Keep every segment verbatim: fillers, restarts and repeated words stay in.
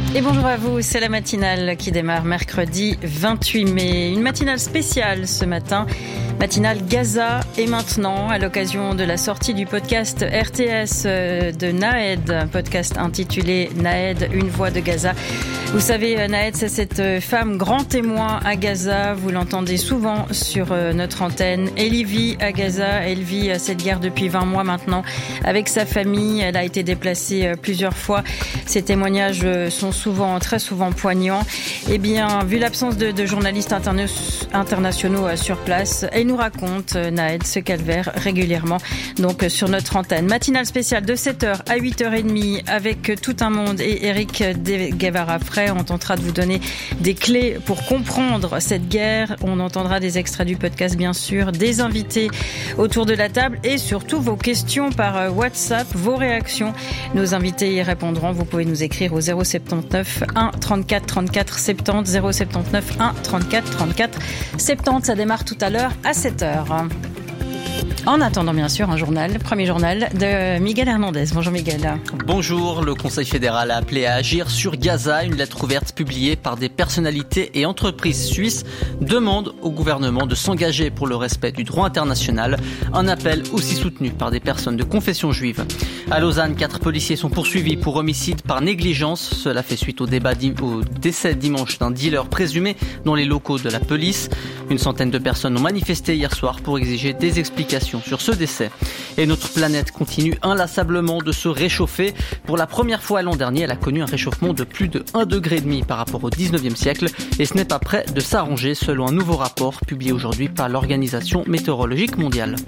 Et bonjour à vous, c'est la matinale qui démarre mercredi vingt-huit mai. Une matinale spéciale ce matin, matinale Gaza. Et maintenant, à l'occasion de la sortie du podcast R T S de Nahed, un podcast intitulé Nahed, une voix de Gaza. Vous savez, Nahed, c'est cette femme grand témoin à Gaza. Vous l'entendez souvent sur notre antenne. Elle y vit à Gaza. Elle vit cette guerre depuis vingt mois maintenant avec sa famille. Elle a été déplacée plusieurs fois. Ses témoignages sont souvent, très souvent poignants. Eh bien, vu l'absence de, de journalistes interna- internationaux sur place, elle nous raconte, Nahed, ce calvaire régulièrement, donc sur notre antenne. Matinale spéciale de sept heures à huit heures trente avec Tout un monde et Eric Guevara-Frey. On tentera de vous donner des clés pour comprendre cette guerre. On entendra des extraits du podcast, bien sûr, des invités autour de la table et surtout vos questions par WhatsApp, vos réactions. Nos invités y répondront. Vous pouvez nous écrire au zéro soixante-dix-neuf un trente-quatre trente-quatre soixante-dix, zéro soixante-dix-neuf un trente-quatre trente-quatre soixante-dix. Ça démarre tout à l'heure à sept heures. En attendant, bien sûr, un journal, premier journal de Miguel Hernandez. Bonjour Miguel. Bonjour, le Conseil fédéral a appelé à agir sur Gaza. Une lettre ouverte publiée par des personnalités et entreprises suisses demande au gouvernement de s'engager pour le respect du droit international. Un appel aussi soutenu par des personnes de confession juive. À Lausanne, quatre policiers sont poursuivis pour homicide par négligence. Cela fait suite au, débat dim- au décès dimanche d'un dealer présumé dans les locaux de la police. Une centaine de personnes ont manifesté hier soir pour exiger des explications sur ce décès. Et notre planète continue inlassablement de se réchauffer. Pour la première fois l'an dernier, elle a connu un réchauffement de plus de un degré et demi par rapport au dix-neuvième siècle. Et ce n'est pas près de s'arranger selon un nouveau rapport publié aujourd'hui par l'Organisation météorologique mondiale.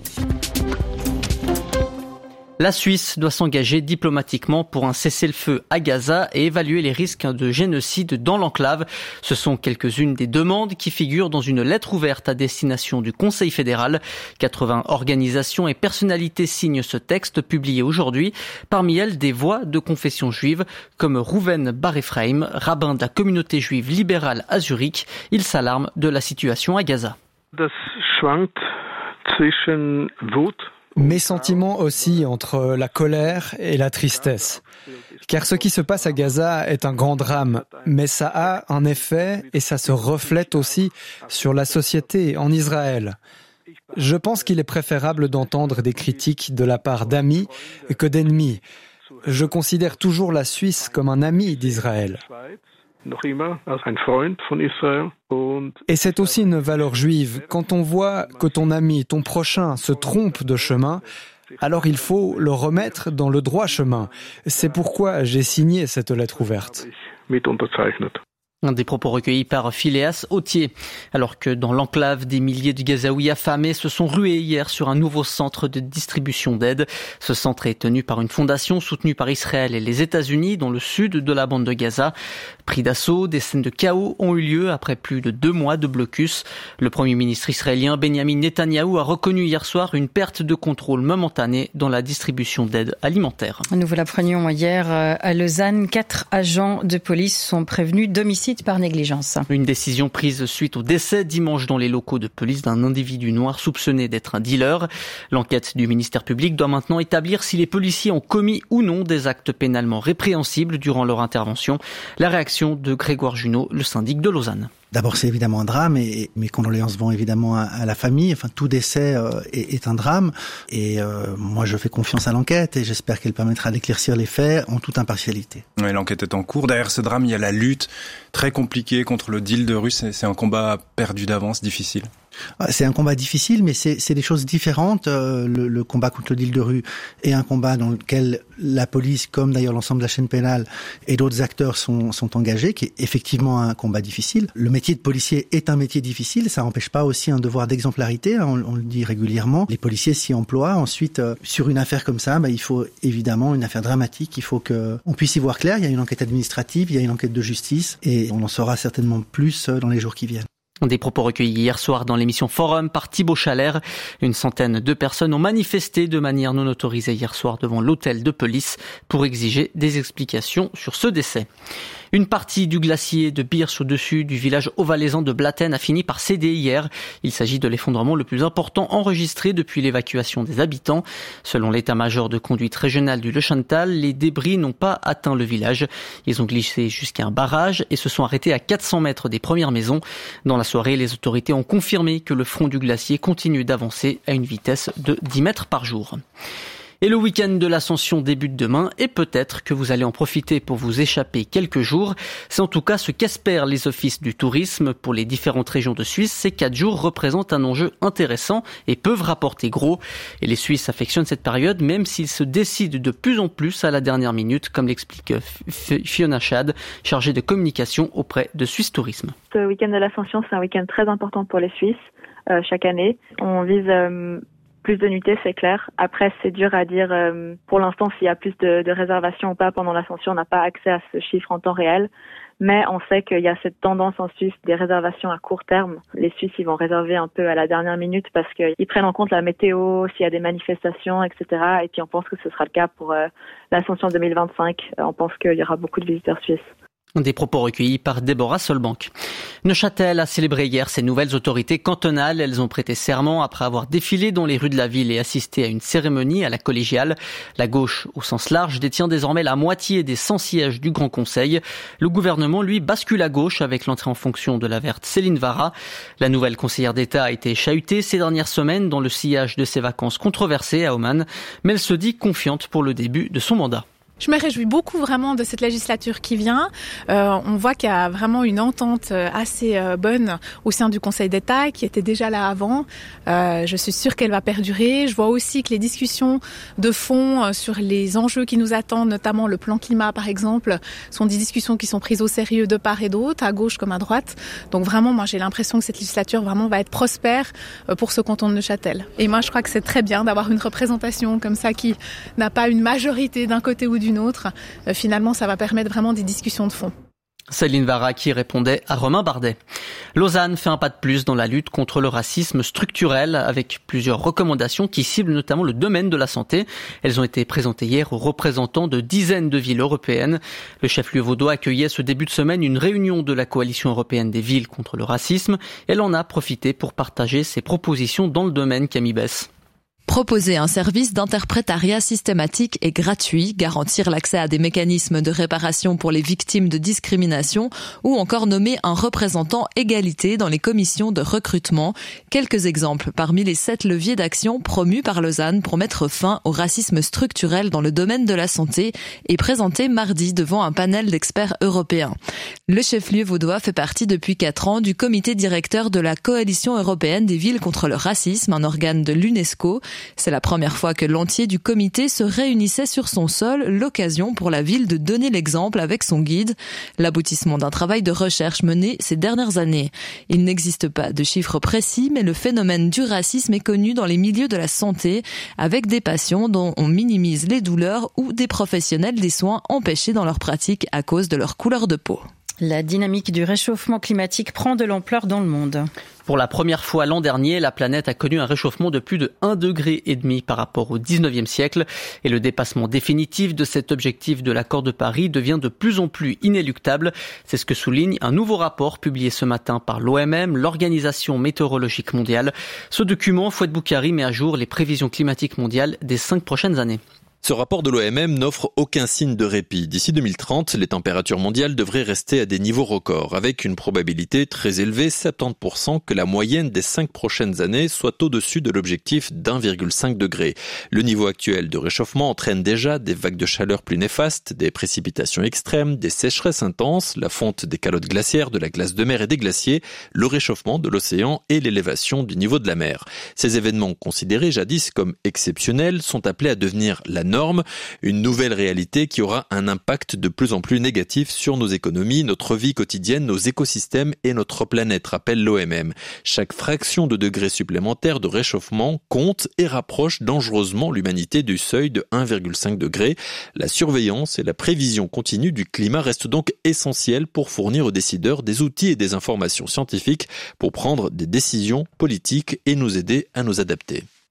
La Suisse doit s'engager diplomatiquement pour un cessez-le-feu à Gaza et évaluer les risques de génocide dans l'enclave. Ce sont quelques-unes des demandes qui figurent dans une lettre ouverte à destination du Conseil fédéral. quatre-vingts organisations et personnalités signent ce texte publié aujourd'hui. Parmi elles, des voix de confession juive comme Rouven Bar-Ephraim, rabbin de la communauté juive libérale à Zurich. Il s'alarme de la situation à Gaza. Das schwankt zwischen Wut. Mes sentiments oscillent entre la colère et la tristesse. Car ce qui se passe à Gaza est un grand drame, mais ça a un effet et ça se reflète aussi sur la société en Israël. Je pense qu'il est préférable d'entendre des critiques de la part d'amis que d'ennemis. Je considère toujours la Suisse comme un ami d'Israël. Et c'est aussi une valeur juive. Quand on voit que ton ami, ton prochain, se trompe de chemin, alors il faut le remettre dans le droit chemin. C'est pourquoi j'ai signé cette lettre ouverte. Un des propos recueillis par Phileas Autier. Alors que dans l'enclave, des milliers de Gazaouis affamés se sont rués hier sur un nouveau centre de distribution d'aide. Ce centre est tenu par une fondation soutenue par Israël et les États-Unis dans le sud de la bande de Gaza. Pris d'assaut, des scènes de chaos ont eu lieu après plus de deux mois de blocus. Le premier ministre israélien Benjamin Netanyahou a reconnu hier soir une perte de contrôle momentanée dans la distribution d'aide alimentaire. Nous vous l'apprenions hier à Lausanne. Quatre agents de police sont prévenus d'homicide par négligence. Une décision prise suite au décès dimanche dans les locaux de police d'un individu noir soupçonné d'être un dealer. L'enquête du ministère public doit maintenant établir si les policiers ont commis ou non des actes pénalement répréhensibles durant leur intervention. La réaction de Grégoire Junot, le syndic de Lausanne. D'abord, c'est évidemment un drame et mes condoléances vont évidemment à, à la famille. Enfin, tout décès euh, est, est un drame et euh, moi, je fais confiance à l'enquête et j'espère qu'elle permettra d'éclaircir les faits en toute impartialité. Ouais, l'enquête est en cours. Derrière ce drame, il y a la lutte très compliquée contre le deal de rue. C'est, c'est un combat perdu d'avance, difficile. C'est un combat difficile, mais c'est, c'est des choses différentes. Euh, le, le combat contre le deal de rue est un combat dans lequel la police, comme d'ailleurs l'ensemble de la chaîne pénale et d'autres acteurs sont, sont engagés, qui est effectivement un combat difficile. Le métier de policier est un métier difficile, ça n'empêche pas aussi un devoir d'exemplarité, hein, on, on le dit régulièrement. Les policiers s'y emploient. Ensuite, euh, sur une affaire comme ça, bah, il faut évidemment une affaire dramatique, il faut que on puisse y voir clair. Il y a une enquête administrative, il y a une enquête de justice, et on en saura certainement plus dans les jours qui viennent. Des propos recueillis hier soir dans l'émission Forum par Thibaut Chalère. Une centaine de personnes ont manifesté de manière non autorisée hier soir devant l'hôtel de police pour exiger des explications sur ce décès. Une partie du glacier de Beers au-dessus du village haut-valaisan de Blatten a fini par céder hier. Il s'agit de l'effondrement le plus important enregistré depuis l'évacuation des habitants. Selon l'état-major de conduite régionale du Leuschental, les débris n'ont pas atteint le village. Ils ont glissé jusqu'à un barrage et se sont arrêtés à quatre cents mètres des premières maisons. Dans la soirée, les autorités ont confirmé que le front du glacier continue d'avancer à une vitesse de dix mètres par jour. Et le week-end de l'Ascension débute demain et peut-être que vous allez en profiter pour vous échapper quelques jours. C'est en tout cas ce qu'espèrent les offices du tourisme. Pour les différentes régions de Suisse, ces quatre jours représentent un enjeu intéressant et peuvent rapporter gros. Et les Suisses affectionnent cette période même s'ils se décident de plus en plus à la dernière minute, comme l'explique Fiona Schad, chargée de communication auprès de Suisse Tourisme. Ce week-end de l'Ascension, c'est un week-end très important pour les Suisses euh, chaque année. On vise... Euh, Plus de nuitées, c'est clair. Après, c'est dur à dire euh, pour l'instant s'il y a plus de, de réservations ou pas pendant l'ascension. On n'a pas accès à ce chiffre en temps réel. Mais on sait qu'il y a cette tendance en Suisse des réservations à court terme. Les Suisses, ils vont réserver un peu à la dernière minute parce qu'ils prennent en compte la météo, s'il y a des manifestations, et cetera. Et puis on pense que ce sera le cas pour euh, l'ascension deux mille vingt-cinq. On pense qu'il y aura beaucoup de visiteurs suisses. Des propos recueillis par Déborah Solbank. Neuchâtel a célébré hier ses nouvelles autorités cantonales. Elles ont prêté serment après avoir défilé dans les rues de la ville et assisté à une cérémonie à la collégiale. La gauche, au sens large, détient désormais la moitié des cent sièges du Grand Conseil. Le gouvernement, lui, bascule à gauche avec l'entrée en fonction de la verte Céline Vara. La nouvelle conseillère d'État a été chahutée ces dernières semaines dans le sillage de ses vacances controversées à Oman, mais elle se dit confiante pour le début de son mandat. Je me réjouis beaucoup vraiment de cette législature qui vient. Euh, on voit qu'il y a vraiment une entente assez euh, bonne au sein du Conseil d'État qui était déjà là avant. Euh, je suis sûre qu'elle va perdurer. Je vois aussi que les discussions de fond euh, sur les enjeux qui nous attendent, notamment le plan climat par exemple, sont des discussions qui sont prises au sérieux de part et d'autre, à gauche comme à droite. Donc vraiment, moi j'ai l'impression que cette législature vraiment va être prospère euh, pour ce canton de Neuchâtel. Et moi je crois que c'est très bien d'avoir une représentation comme ça qui n'a pas une majorité d'un côté ou d'une autre. Euh, finalement, ça va permettre vraiment des discussions de fond. Céline Vara qui répondait à Romain Bardet. Lausanne fait un pas de plus dans la lutte contre le racisme structurel avec plusieurs recommandations qui ciblent notamment le domaine de la santé. Elles ont été présentées hier aux représentants de dizaines de villes européennes. Le chef-lieu vaudois accueillait ce début de semaine une réunion de la coalition européenne des villes contre le racisme. Elle en a profité pour partager ses propositions dans le domaine. Camille Bess. Proposer un service d'interprétariat systématique et gratuit, garantir l'accès à des mécanismes de réparation pour les victimes de discrimination ou encore nommer un représentant égalité dans les commissions de recrutement. Quelques exemples parmi les sept leviers d'action promus par Lausanne pour mettre fin au racisme structurel dans le domaine de la santé et présentés mardi devant un panel d'experts européens. Le chef-lieu vaudois fait partie depuis quatre ans du comité directeur de la Coalition européenne des villes contre le racisme, un organe de l'UNESCO. C'est la première fois que l'entier du comité se réunissait sur son sol, l'occasion pour la ville de donner l'exemple avec son guide, l'aboutissement d'un travail de recherche mené ces dernières années. Il n'existe pas de chiffres précis, mais le phénomène du racisme est connu dans les milieux de la santé, avec des patients dont on minimise les douleurs ou des professionnels des soins empêchés dans leur pratique à cause de leur couleur de peau. La dynamique du réchauffement climatique prend de l'ampleur dans le monde. Pour la première fois l'an dernier, la planète a connu un réchauffement de plus de un virgule cinq degré par rapport au dix-neuvième siècle. Et le dépassement définitif de cet objectif de l'accord de Paris devient de plus en plus inéluctable. C'est ce que souligne un nouveau rapport publié ce matin par l'O M M, l'Organisation météorologique mondiale. Ce document, Fouad Boukari, met à jour les prévisions climatiques mondiales des cinq prochaines années. Ce rapport de l'O M M n'offre aucun signe de répit. D'ici deux mille trente, les températures mondiales devraient rester à des niveaux records, avec une probabilité très élevée, soixante-dix pour cent, que la moyenne des cinq prochaines années soit au-dessus de l'objectif d'un virgule cinq degré. Le niveau actuel de réchauffement entraîne déjà des vagues de chaleur plus néfastes, des précipitations extrêmes, des sécheresses intenses, la fonte des calottes glaciaires, de la glace de mer et des glaciers, le réchauffement de l'océan et l'élévation du niveau de la mer. Ces événements considérés jadis comme exceptionnels sont appelés à devenir la norme, une nouvelle réalité qui aura un impact de plus en plus négatif sur nos économies, notre vie quotidienne, nos écosystèmes et notre planète, rappelle l'O M M. Chaque fraction de degré supplémentaire de réchauffement compte et rapproche dangereusement l'humanité du seuil de un virgule cinq degré. La surveillance et la prévision continue du climat restent donc essentielles pour fournir aux décideurs des outils et des informations scientifiques pour prendre des décisions politiques et nous aider à nous adapter.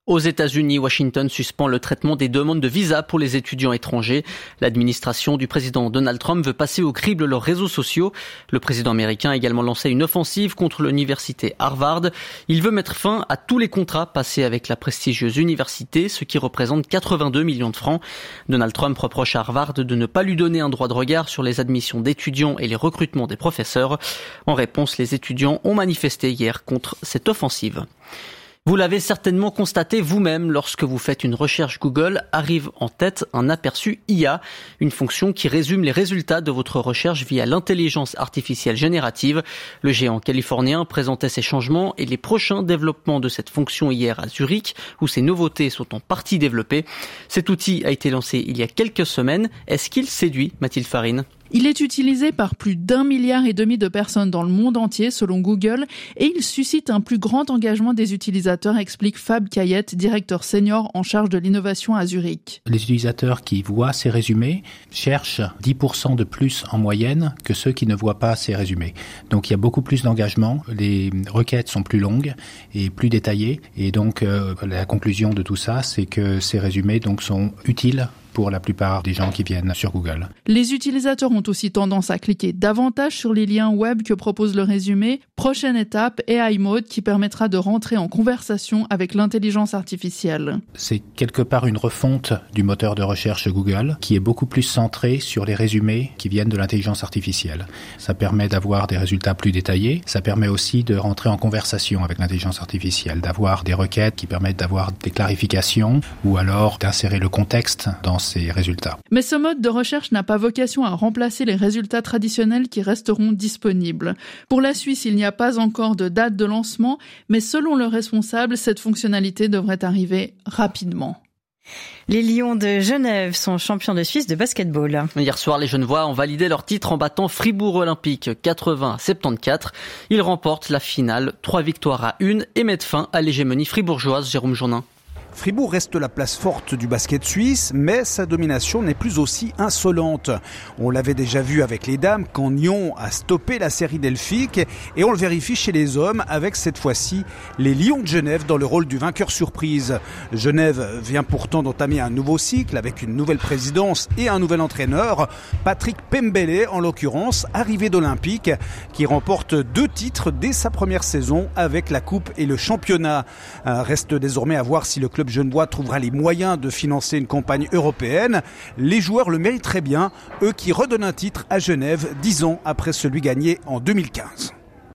Aux États-Unis, Washington suspend le traitement des demandes de visa pour les étudiants étrangers. L'administration du président Donald Trump veut passer au crible leurs réseaux sociaux. Le président américain a également lancé une offensive contre l'université Harvard. Il veut mettre fin à tous les contrats passés avec la prestigieuse université, ce qui représente quatre-vingt-deux millions de francs. Donald Trump reproche à Harvard de ne pas lui donner un droit de regard sur les admissions d'étudiants et les recrutements des professeurs. En réponse, les étudiants ont manifesté hier contre cette offensive. Vous l'avez certainement constaté vous-même lorsque vous faites une recherche Google, arrive en tête un aperçu I A, une fonction qui résume les résultats de votre recherche via l'intelligence artificielle générative. Le géant californien présentait ces changements et les prochains développements de cette fonction hier à Zurich, où ces nouveautés sont en partie développées. Cet outil a été lancé il y a quelques semaines. Est-ce qu'il séduit, Mathilde Farine ? Il est utilisé par plus d'un milliard et demi de personnes dans le monde entier, selon Google, et il suscite un plus grand engagement des utilisateurs, explique Fab Cayette, directeur senior en charge de l'innovation à Zurich. Les utilisateurs qui voient ces résumés cherchent dix pour cent de plus en moyenne que ceux qui ne voient pas ces résumés. Donc il y a beaucoup plus d'engagement, les requêtes sont plus longues et plus détaillées, et donc euh, la conclusion de tout ça, c'est que ces résumés donc sont utiles pour la plupart des gens qui viennent sur Google. Les utilisateurs ont aussi tendance à cliquer davantage sur les liens web que propose le résumé. Prochaine étape, A I Mode, qui permettra de rentrer en conversation avec l'intelligence artificielle. C'est quelque part une refonte du moteur de recherche Google qui est beaucoup plus centré sur les résumés qui viennent de l'intelligence artificielle. Ça permet d'avoir des résultats plus détaillés. Ça permet aussi de rentrer en conversation avec l'intelligence artificielle, d'avoir des requêtes qui permettent d'avoir des clarifications ou alors d'insérer le contexte dans ces résultats. Mais ce mode de recherche n'a pas vocation à remplacer les résultats traditionnels qui resteront disponibles. Pour la Suisse, il n'y a pas encore de date de lancement, mais selon le responsable, cette fonctionnalité devrait arriver rapidement. Les Lions de Genève sont champions de Suisse de basketball. Hier soir, les Genevois ont validé leur titre en battant Fribourg Olympique quatre-vingts à soixante-quatorze. Ils remportent la finale, trois victoires à une et mettent fin à l'hégémonie fribourgeoise. Jérôme Jourdain. Fribourg reste la place forte du basket suisse, mais sa domination n'est plus aussi insolente. On l'avait déjà vu avec les dames quand Nyon a stoppé la série delphique et on le vérifie chez les hommes avec cette fois-ci les Lions de Genève dans le rôle du vainqueur surprise. Genève vient pourtant d'entamer un nouveau cycle avec une nouvelle présidence et un nouvel entraîneur, Patrick Pembele en l'occurrence, arrivé d'Olympique, qui remporte deux titres dès sa première saison avec la coupe et le championnat. Reste désormais à voir si le club genevois trouvera les moyens de financer une campagne européenne. Les joueurs le mériteraient bien, eux qui redonnent un titre à Genève dix ans après celui gagné en deux mille quinze.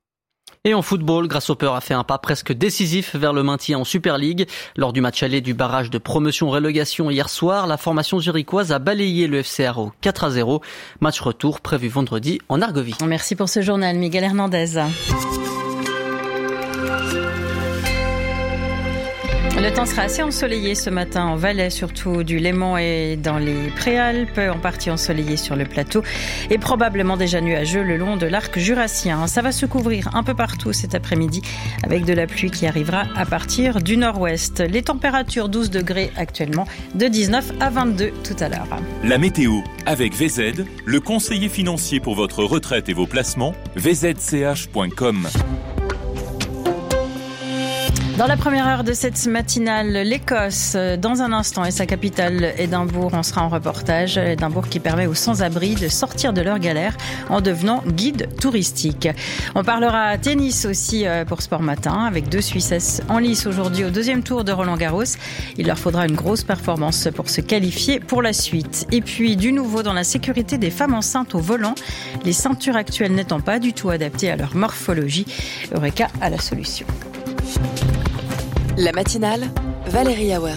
Et en football, Grasshopper a fait un pas presque décisif vers le maintien en Super League. Lors du match aller du barrage de promotion-relégation hier soir, la formation zurichoise a balayé le F C Haro quatre à zéro. Match retour prévu vendredi en Argovie. Merci pour ce journal, Miguel Hernandez. Le temps sera assez ensoleillé ce matin en Valais, surtout du Léman et dans les Préalpes, en partie ensoleillé sur le plateau et probablement déjà nuageux le long de l'arc jurassien. Ça va se couvrir un peu partout cet après-midi avec de la pluie qui arrivera à partir du nord-ouest. Les températures douze degrés actuellement, de dix-neuf à vingt-deux tout à l'heure. La météo avec V Z, le conseiller financier pour votre retraite et vos placements, v z c h point com. Dans la première heure de cette matinale, l'Écosse, dans un instant, et sa capitale, Édimbourg, on sera en reportage. Édimbourg qui permet aux sans-abri de sortir de leur galère en devenant guide touristique. On parlera tennis aussi pour Sport Matin, avec deux Suissesses en lice aujourd'hui au deuxième tour de Roland-Garros. Il leur faudra une grosse performance pour se qualifier pour la suite. Et puis, du nouveau dans la sécurité des femmes enceintes au volant, les ceintures actuelles n'étant pas du tout adaptées à leur morphologie. Eureka a la solution. La matinale, Valérie Awert.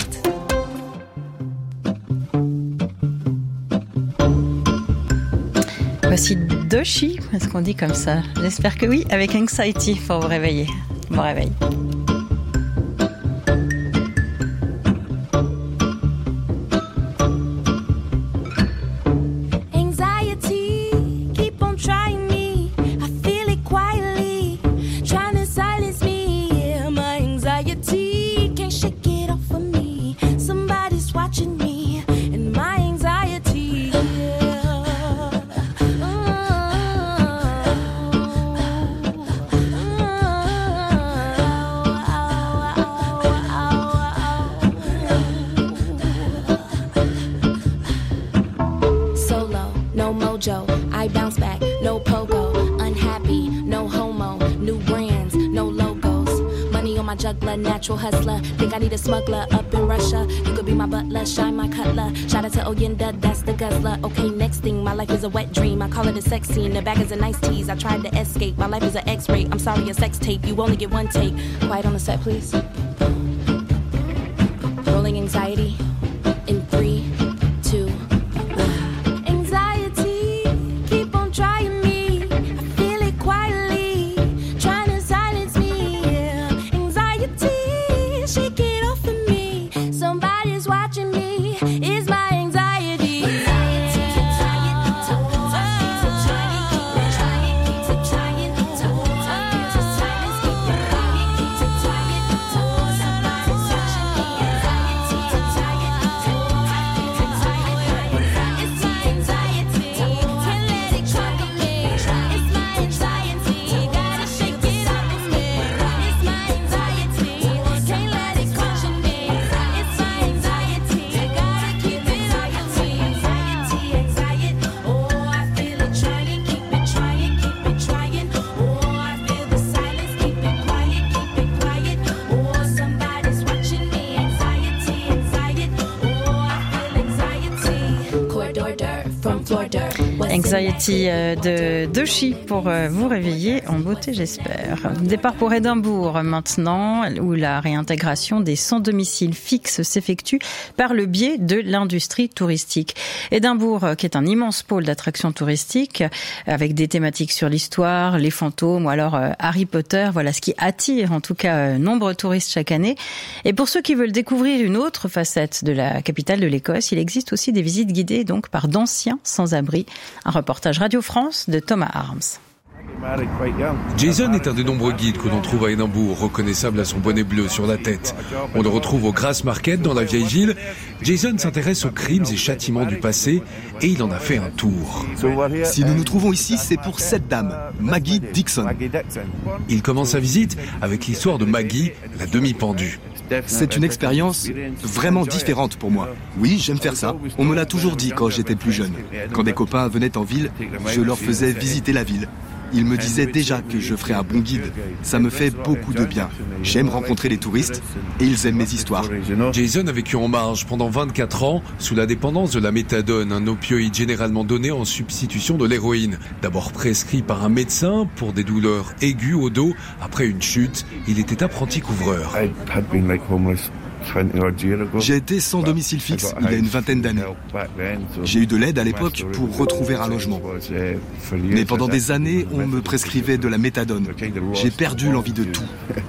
Voici Doshi, est-ce qu'on dit comme ça? J'espère que oui, avec Anxiety pour vous réveiller. Bon réveil. bounce back, no pogo, unhappy, no homo, new brands, no logos. Money on my juggler, natural hustler. Think I need a smuggler up in Russia. You could be my butler, shine my cutler. Shout out to Oyenda, that's the guzzler. Okay, next thing, my life is a wet dream. I call it a sex scene. The bag is a nice tease. I tried to escape. My life is an X-ray. I'm sorry, a sex tape. You only get one take. Quiet on the set, please. Rolling anxiety in three, two. Anxiety, keep on trying me. I feel it quietly, trying to silence me. Yeah. Anxiety, shake it off of me. Somebody's watching me. It's my anxiety. Anxiety de Doechii pour vous réveiller en beauté, j'espère. Départ pour Édimbourg maintenant, où la réintégration des sans domicile fixe s'effectue par le biais de l'industrie touristique. Édimbourg, qui est un immense pôle d'attractions touristiques, avec des thématiques sur l'histoire, les fantômes ou alors Harry Potter, voilà ce qui attire en tout cas nombreux touristes chaque année. Et pour ceux qui veulent découvrir une autre facette de la capitale de l'Écosse, il existe aussi des visites guidées donc par d'anciens sans-abri. Un reportage Radio France de Thomas Arms. Jason est un des nombreux guides que l'on trouve à Édimbourg, reconnaissable à son bonnet bleu sur la tête. On le retrouve au Grassmarket dans la vieille ville. Jason s'intéresse aux crimes et châtiments du passé et il en a fait un tour. Si nous nous trouvons ici, c'est pour cette dame, Maggie Dixon. Il commence sa visite avec l'histoire de Maggie, la demi-pendue. C'est une expérience vraiment différente pour moi. Oui, j'aime faire ça. On me l'a toujours dit quand j'étais plus jeune. Quand des copains venaient en ville, je leur faisais visiter la ville. Ils me disaient déjà que je ferais un bon guide. Ça me fait beaucoup de bien. J'aime rencontrer les touristes et ils aiment mes histoires. Jason a vécu en marge pendant vingt-quatre ans sous la dépendance de la méthadone, un opioïde généralement donné en substitution de l'héroïne. D'abord prescrit par un médecin pour des douleurs aiguës au dos, après une chute, il était apprenti couvreur. J'ai été sans domicile fixe il y a une vingtaine d'années. J'ai eu de l'aide à l'époque pour retrouver un logement. Mais pendant des années, on me prescrivait de la méthadone. J'ai perdu l'envie de tout.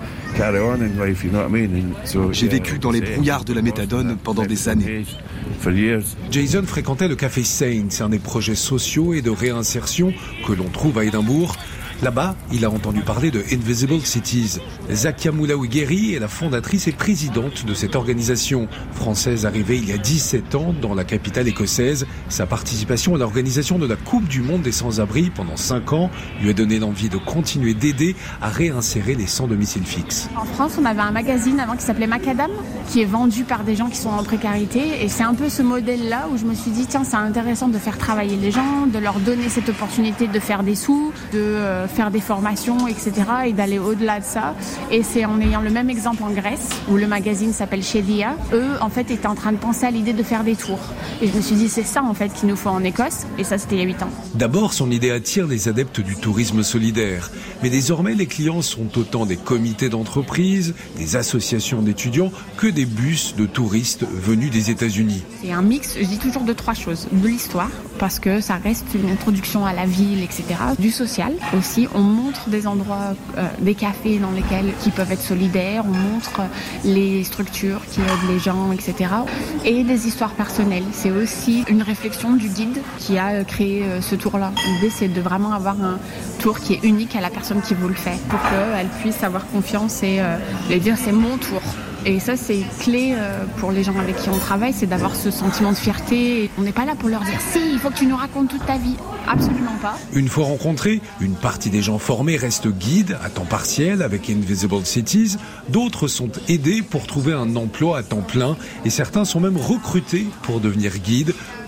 J'ai vécu dans les brouillards de la méthadone pendant des années. Jason fréquentait le Café Saints, un des projets sociaux et de réinsertion que l'on trouve à Édimbourg. Là-bas, il a entendu parler de Invisible Cities. Zakia Moulaoui-Guéry est la fondatrice et présidente de cette organisation. Française arrivée il y a dix-sept ans dans la capitale écossaise, sa participation à l'organisation de la Coupe du Monde des sans-abri pendant cinq ans lui a donné l'envie de continuer d'aider à réinsérer les sans-domicile fixe. En France, on avait un magazine avant qui s'appelait Macadam, qui est vendu par des gens qui sont en précarité. Et c'est un peu ce modèle-là où je me suis dit, tiens, c'est intéressant de faire travailler les gens, de leur donner cette opportunité de faire des sous, de... Euh, faire des formations, et cetera et d'aller au-delà de ça. Et c'est en ayant le même exemple en Grèce, où le magazine s'appelle Shedia. Eux, en fait, étaient en train de penser à l'idée de faire des tours. Et je me suis dit, c'est ça, en fait, qu'il nous faut en Écosse. Et ça, c'était il y a huit ans. D'abord, son idée attire les adeptes du tourisme solidaire. Mais désormais, les clients sont autant des comités d'entreprise, des associations d'étudiants, que des bus de touristes venus des États-Unis. C'est un mix, je dis toujours, de trois choses. De l'histoire, parce que ça reste une introduction à la ville, et cetera. Du social aussi. On montre des endroits, euh, des cafés dans lesquels qui peuvent être solidaires. On montre les structures qui aident les gens, et cetera. Et des histoires personnelles. C'est aussi une réflexion du guide qui a créé euh, ce tour-là. L'idée, c'est de vraiment avoir un tour qui est unique à la personne qui vous le fait, pour qu'elle puisse avoir confiance et, euh, et dire c'est mon tour. Et ça, c'est clé pour les gens avec qui on travaille, c'est d'avoir ce sentiment de fierté. On n'est pas là pour leur dire « si, il faut que tu nous racontes toute ta vie ». Absolument pas. Une fois rencontrés, une partie des gens formés restent guides à temps partiel avec Invisible Cities. D'autres sont aidés pour trouver un emploi à temps plein et certains sont même recrutés pour devenir guides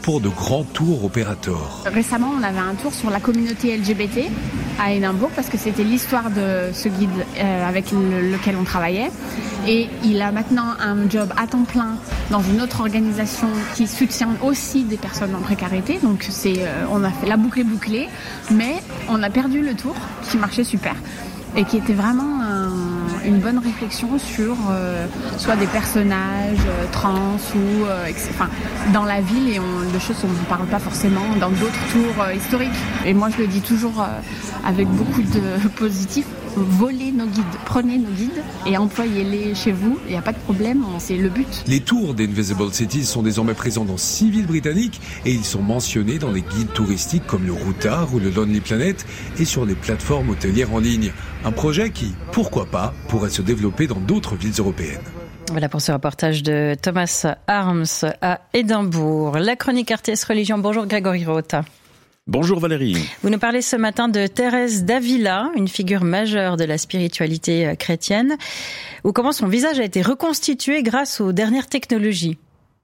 pour de grands tours opérateurs. Récemment, on avait un tour sur la communauté L G B T à Édimbourg parce que c'était l'histoire de ce guide euh, avec le, lequel on travaillait. Et il a maintenant un job à temps plein dans une autre organisation qui soutient aussi des personnes en précarité. Donc c'est, euh, on a fait la boucle est bouclée, mais on a perdu le tour qui marchait super et qui était vraiment un, une bonne réflexion sur euh, soit des personnages euh, trans ou euh, enfin, dans la ville et on, de choses qu'on ne parle pas forcément dans d'autres tours euh, historiques. Et moi je le dis toujours euh, avec beaucoup de positif. Volez nos guides, prenez nos guides et employez-les chez vous, il n'y a pas de problème, c'est le but. Les tours d'Invisible Cities sont désormais présents dans six villes britanniques et ils sont mentionnés dans les guides touristiques comme le Routard ou le Lonely Planet et sur les plateformes hôtelières en ligne. Un projet qui, pourquoi pas, pourrait se développer dans d'autres villes européennes. Voilà pour ce reportage de Thomas Arms à Édimbourg. La chronique R T S Religion. Bonjour Grégory Rota. Bonjour Valérie. Vous nous parlez ce matin de Thérèse d'Avila, une figure majeure de la spiritualité chrétienne, ou comment son visage a été reconstitué grâce aux dernières technologies.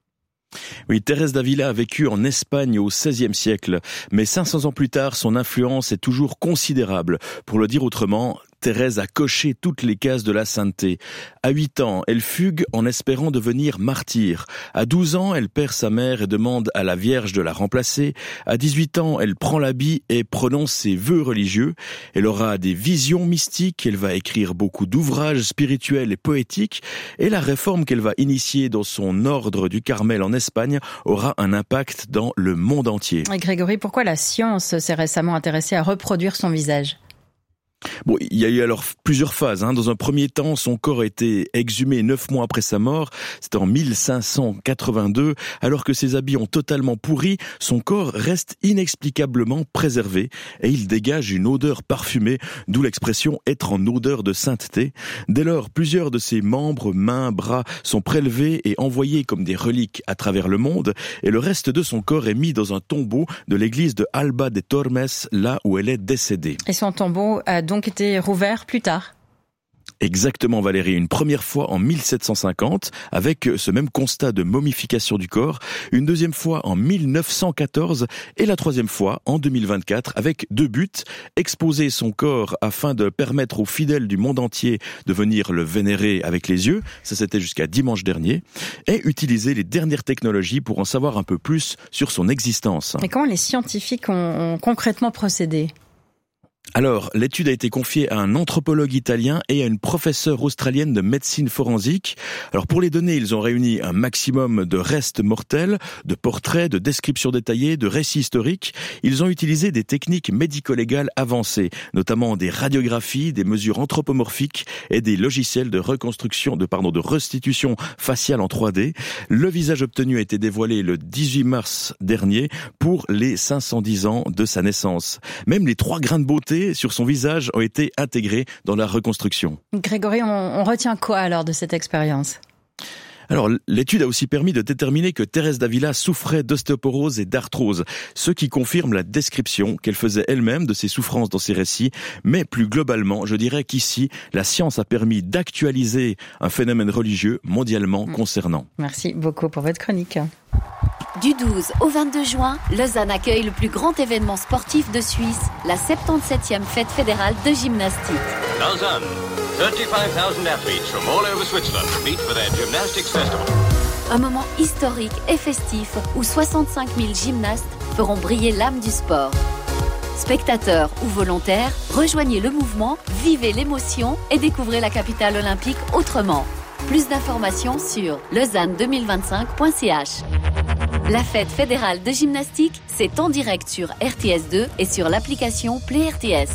Oui, Thérèse d'Avila a vécu en Espagne au seizième siècle, mais cinq cents ans plus tard, son influence est toujours considérable. Pour le dire autrement, Thérèse a coché toutes les cases de la sainteté. À huit ans, elle fugue en espérant devenir martyre. À douze ans, elle perd sa mère et demande à la Vierge de la remplacer. À dix-huit ans, elle prend l'habit et prononce ses vœux religieux. Elle aura des visions mystiques, elle va écrire beaucoup d'ouvrages spirituels et poétiques, et la réforme qu'elle va initier dans son ordre du Carmel en Espagne aura un impact dans le monde entier. Et Grégory, pourquoi la science s'est récemment intéressée à reproduire son visage ? Bon, il y a eu alors plusieurs phases. Hein. Dans un premier temps, son corps a été exhumé neuf mois après sa mort. C'était en mille cinq cent quatre-vingt-deux. Alors que ses habits ont totalement pourri, son corps reste inexplicablement préservé et il dégage une odeur parfumée, d'où l'expression « être en odeur de sainteté ». Dès lors, plusieurs de ses membres, mains, bras, sont prélevés et envoyés comme des reliques à travers le monde et le reste de son corps est mis dans un tombeau de l'église de Alba de Tormes, là où elle est décédée. Et son tombeau a donc été rouvert plus tard. Exactement Valérie, une première fois en mille sept cent cinquante avec ce même constat de momification du corps, une deuxième fois en mille neuf cent quatorze et la troisième fois en deux mille vingt-quatre avec deux buts, exposer son corps afin de permettre aux fidèles du monde entier de venir le vénérer avec les yeux, ça c'était jusqu'à dimanche dernier, et utiliser les dernières technologies pour en savoir un peu plus sur son existence. Et comment les scientifiques ont, ont concrètement procédé ? Alors, l'étude a été confiée à un anthropologue italien et à une professeure australienne de médecine forensique. Alors, pour les données, ils ont réuni un maximum de restes mortels, de portraits, de descriptions détaillées, de récits historiques. Ils ont utilisé des techniques médico-légales avancées, notamment des radiographies, des mesures anthropomorphiques et des logiciels de reconstruction, de pardon, de restitution faciale en trois D. Le visage obtenu a été dévoilé le dix-huit mars dernier pour les cinq cent dix ans de sa naissance. Même les trois grains de beauté sur son visage ont été intégrés dans la reconstruction. Grégory, on, on retient quoi alors de cette expérience ? Alors, l'étude a aussi permis de déterminer que Thérèse d'Avila souffrait d'ostéoporose et d'arthrose, ce qui confirme la description qu'elle faisait elle-même de ses souffrances dans ses récits. Mais plus globalement, je dirais qu'ici, la science a permis d'actualiser un phénomène religieux mondialement concernant. Merci beaucoup pour votre chronique. Du douze au vingt-deux juin, Lausanne accueille le plus grand événement sportif de Suisse, la soixante-dix-septième fête fédérale de gymnastique. Lausanne, thirty-five thousand athletes from all over Switzerland meet for their gymnastics festival. Un moment historique et festif où soixante-cinq mille gymnastes feront briller l'âme du sport. Spectateurs ou volontaires, rejoignez le mouvement, vivez l'émotion et découvrez la capitale olympique autrement. Plus d'informations sur lausanne deux mille vingt-cinq point c h. La fête fédérale de gymnastique, c'est en direct sur R T S deux et sur l'application Play R T S.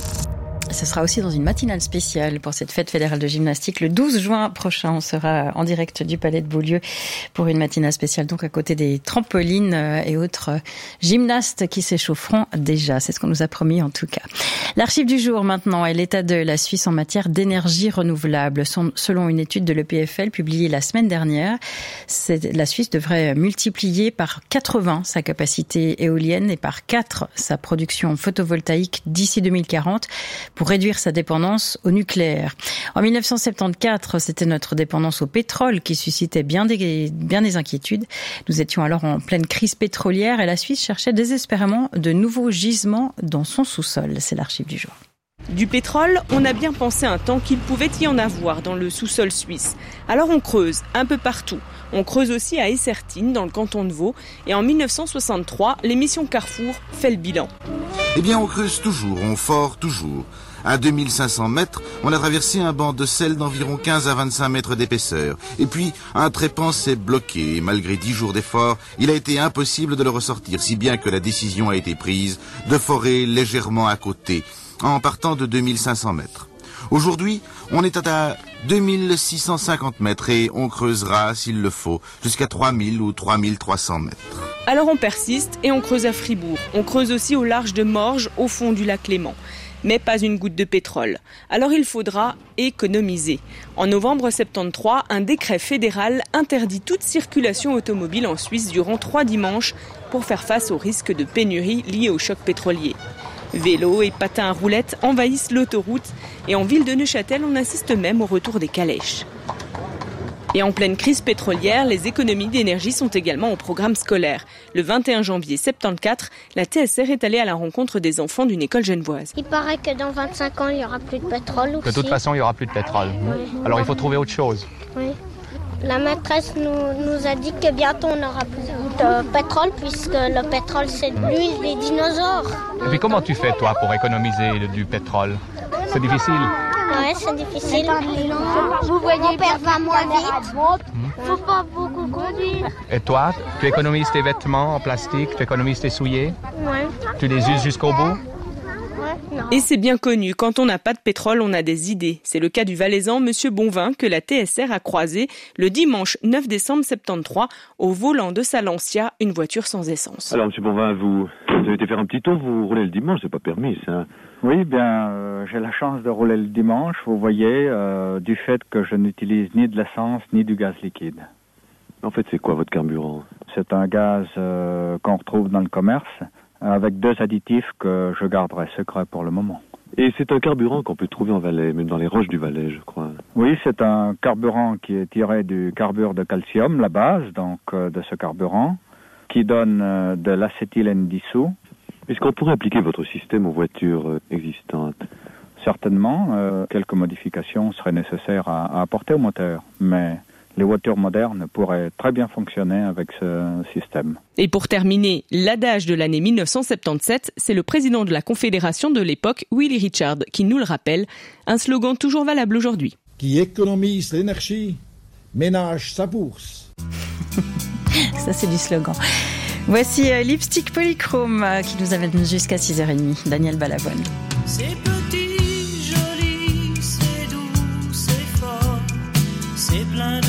Ce sera aussi dans une matinale spéciale pour cette fête fédérale de gymnastique. Le douze juin prochain, on sera en direct du Palais de Beaulieu pour une matinale spéciale, donc à côté des trampolines et autres gymnastes qui s'échaufferont déjà. C'est ce qu'on nous a promis en tout cas. L'archive du jour maintenant est l'état de la Suisse en matière d'énergie renouvelable. Selon une étude de l'E P F L publiée la semaine dernière, la Suisse devrait multiplier par quatre-vingts sa capacité éolienne et par quatre sa production photovoltaïque d'ici deux mille quarante pour pour réduire sa dépendance au nucléaire. En dix-neuf cent soixante-quatorze, c'était notre dépendance au pétrole qui suscitait bien des, bien des inquiétudes. Nous étions alors en pleine crise pétrolière et la Suisse cherchait désespérément de nouveaux gisements dans son sous-sol. C'est l'archive du jour. Du pétrole, on a bien pensé un temps qu'il pouvait y en avoir dans le sous-sol suisse. Alors on creuse un peu partout. On creuse aussi à Essertine, dans le canton de Vaud. Et en dix-neuf cent soixante-trois, l'émission Carrefour fait le bilan. Eh bien, on creuse toujours, on fore toujours. À deux mille cinq cents mètres, on a traversé un banc de sel d'environ quinze à vingt-cinq mètres d'épaisseur. Et puis, un trépan s'est bloqué. Et malgré dix jours d'efforts, il a été impossible de le ressortir, si bien que la décision a été prise de forer légèrement à côté, en partant de deux mille cinq cents mètres. Aujourd'hui, on est à deux mille six cent cinquante mètres et on creusera, s'il le faut, jusqu'à trois mille ou trois mille trois cents mètres. Alors on persiste et on creuse à Fribourg. On creuse aussi au large de Morges, au fond du lac Léman. Mais pas une goutte de pétrole. Alors il faudra économiser. En novembre soixante-treize, un décret fédéral interdit toute circulation automobile en Suisse durant trois dimanches pour faire face au risque de pénurie lié au choc pétrolier. Vélos et patins à roulettes envahissent l'autoroute et en ville de Neuchâtel, on assiste même au retour des calèches. Et en pleine crise pétrolière, les économies d'énergie sont également au programme scolaire. Le vingt et un janvier soixante-quatorze, la T S R est allée à la rencontre des enfants d'une école genevoise. Il paraît que dans vingt-cinq ans, il n'y aura plus de pétrole aussi. De toute façon, il n'y aura plus de pétrole. Oui. Alors il faut trouver autre chose. Oui. La maîtresse nous, nous a dit que bientôt on aura plus de pétrole puisque le pétrole c'est de l'huile des dinosaures. Et puis comment tu fais toi pour économiser du pétrole? C'est difficile? Ouais, c'est difficile. Vous voyez, on perd pas moins vite. Hmm. Faut pas beaucoup conduire. Et toi, tu économises tes vêtements en plastique, tu économises tes souliers? Ouais. Tu les uses jusqu'au bout? Et c'est bien connu, quand on n'a pas de pétrole, on a des idées. C'est le cas du Valaisan Monsieur Bonvin que la T S R a croisé le dimanche neuf décembre soixante-treize au volant de sa Lancia, une voiture sans essence. Alors Monsieur Bonvin, vous, vous avez été faire un petit tour, vous roulez le dimanche, c'est pas permis ça? Oui, bien, euh, j'ai la chance de rouler le dimanche, vous voyez, euh, du fait que je n'utilise ni de l'essence ni du gaz liquide. En fait, c'est quoi votre carburant? C'est un gaz euh, qu'on retrouve dans le commerce, avec deux additifs que je garderai secret pour le moment. Et c'est un carburant qu'on peut trouver en Valais, même dans les roches du Valais, je crois. Oui, c'est un carburant qui est tiré du carbure de calcium, la base donc euh, de ce carburant, qui donne euh, de l'acétylène dissous. Est-ce qu'on pourrait appliquer votre système aux voitures euh, existantes? Certainement, euh, quelques modifications seraient nécessaires à, à apporter au moteur, mais les voitures modernes pourraient très bien fonctionner avec ce système. Et pour terminer, l'adage de l'année dix-neuf cent soixante-dix-sept, c'est le président de la Confédération de l'époque, Willy Richard, qui nous le rappelle, un slogan toujours valable aujourd'hui. Qui économise l'énergie, ménage sa bourse. Ça, c'est du slogan. Voici euh, Lipstick Polychrome euh, qui nous amène jusqu'à six heures trente. Daniel Balavoine. C'est petit, joli, c'est doux, c'est fort, c'est plein de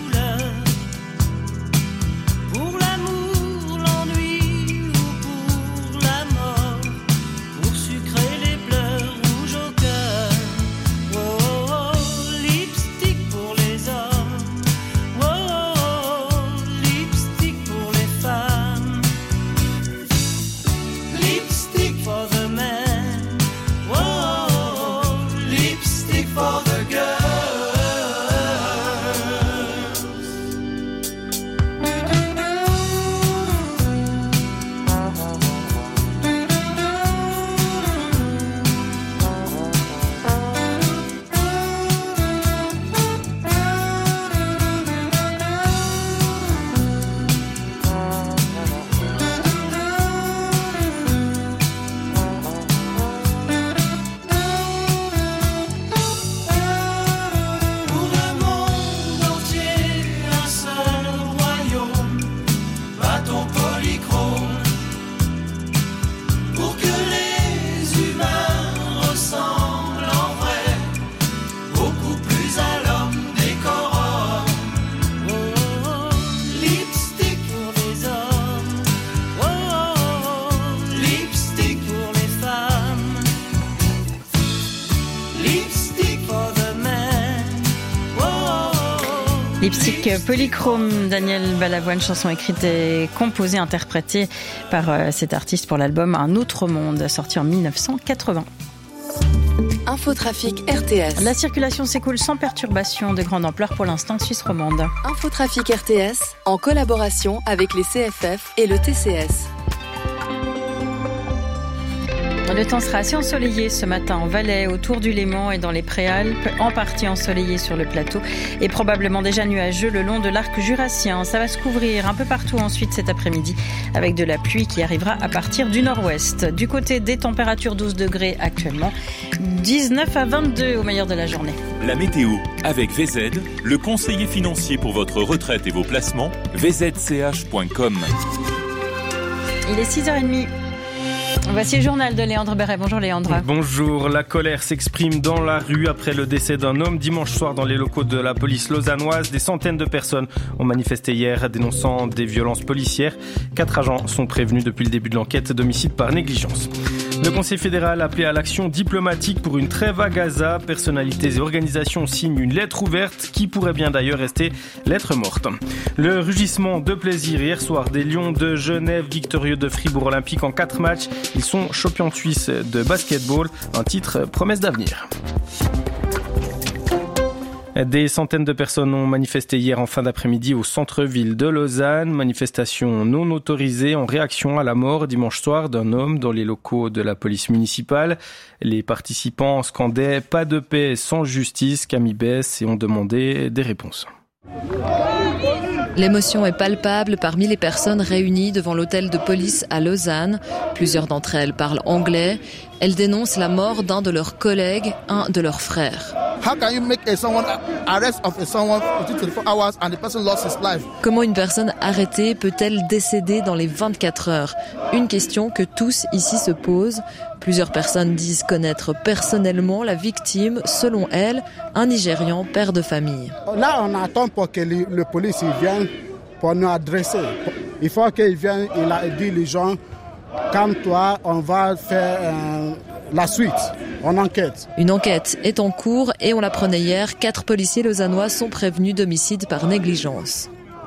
Lipstick Polychrome, Daniel Balavoine, chanson écrite et composée, interprétée par cet artiste pour l'album Un autre monde, sorti en dix-neuf cent quatre-vingts. Infotrafic R T S. La circulation s'écoule sans perturbation de grande ampleur pour l'instant Suisse romande. Infotrafic R T S en collaboration avec les C F F et le T C S. Le temps sera assez ensoleillé ce matin en Valais, autour du Léman et dans les Préalpes, en partie ensoleillé sur le plateau et probablement déjà nuageux le long de l'arc jurassien. Ça va se couvrir un peu partout ensuite cet après-midi avec de la pluie qui arrivera à partir du nord-ouest. Du côté des températures, douze degrés actuellement, dix-neuf à vingt-deux au meilleur de la journée. La météo avec V Z, le conseiller financier pour votre retraite et vos placements, v z c h point com. Il est six heures trente. Voici le journal de Léandre Béret. Bonjour Léandre. Bonjour. La colère s'exprime dans la rue après le décès d'un homme dimanche soir dans les locaux de la police lausannoise. Des centaines de personnes ont manifesté hier dénonçant des violences policières. Quatre agents sont prévenus depuis le début de l'enquête d'homicide par négligence. Le Conseil fédéral a appelé à l'action diplomatique pour une trêve à Gaza. Personnalités et organisations signent une lettre ouverte qui pourrait bien d'ailleurs rester lettre morte. Le rugissement de plaisir hier soir des Lions de Genève, victorieux de Fribourg Olympique en quatre matchs. Ils sont champions suisses de basketball, un titre promesse d'avenir. Des centaines de personnes ont manifesté hier en fin d'après-midi au centre-ville de Lausanne. Manifestation non autorisée en réaction à la mort dimanche soir d'un homme dans les locaux de la police municipale. Les participants scandaient « Pas de paix sans justice » Camille Bess et ont demandé des réponses. L'émotion est palpable parmi les personnes réunies devant l'hôtel de police à Lausanne. Plusieurs d'entre elles parlent anglais. Elles dénoncent la mort d'un de leurs collègues, un de leurs frères. Comment une personne arrêtée peut-elle décéder dans les vingt-quatre heures ? Une question que tous ici se posent. Plusieurs personnes disent connaître personnellement la victime, selon elles, un Nigérian père de famille. Là, on attend pour que le, le police vienne pour nous adresser. Il faut qu'il vienne, il a dit les gens, calme-toi, on va faire euh, la suite, on enquête. Une enquête est en cours et on l'apprenait hier, quatre policiers lausannois sont prévenus d'homicide par négligence.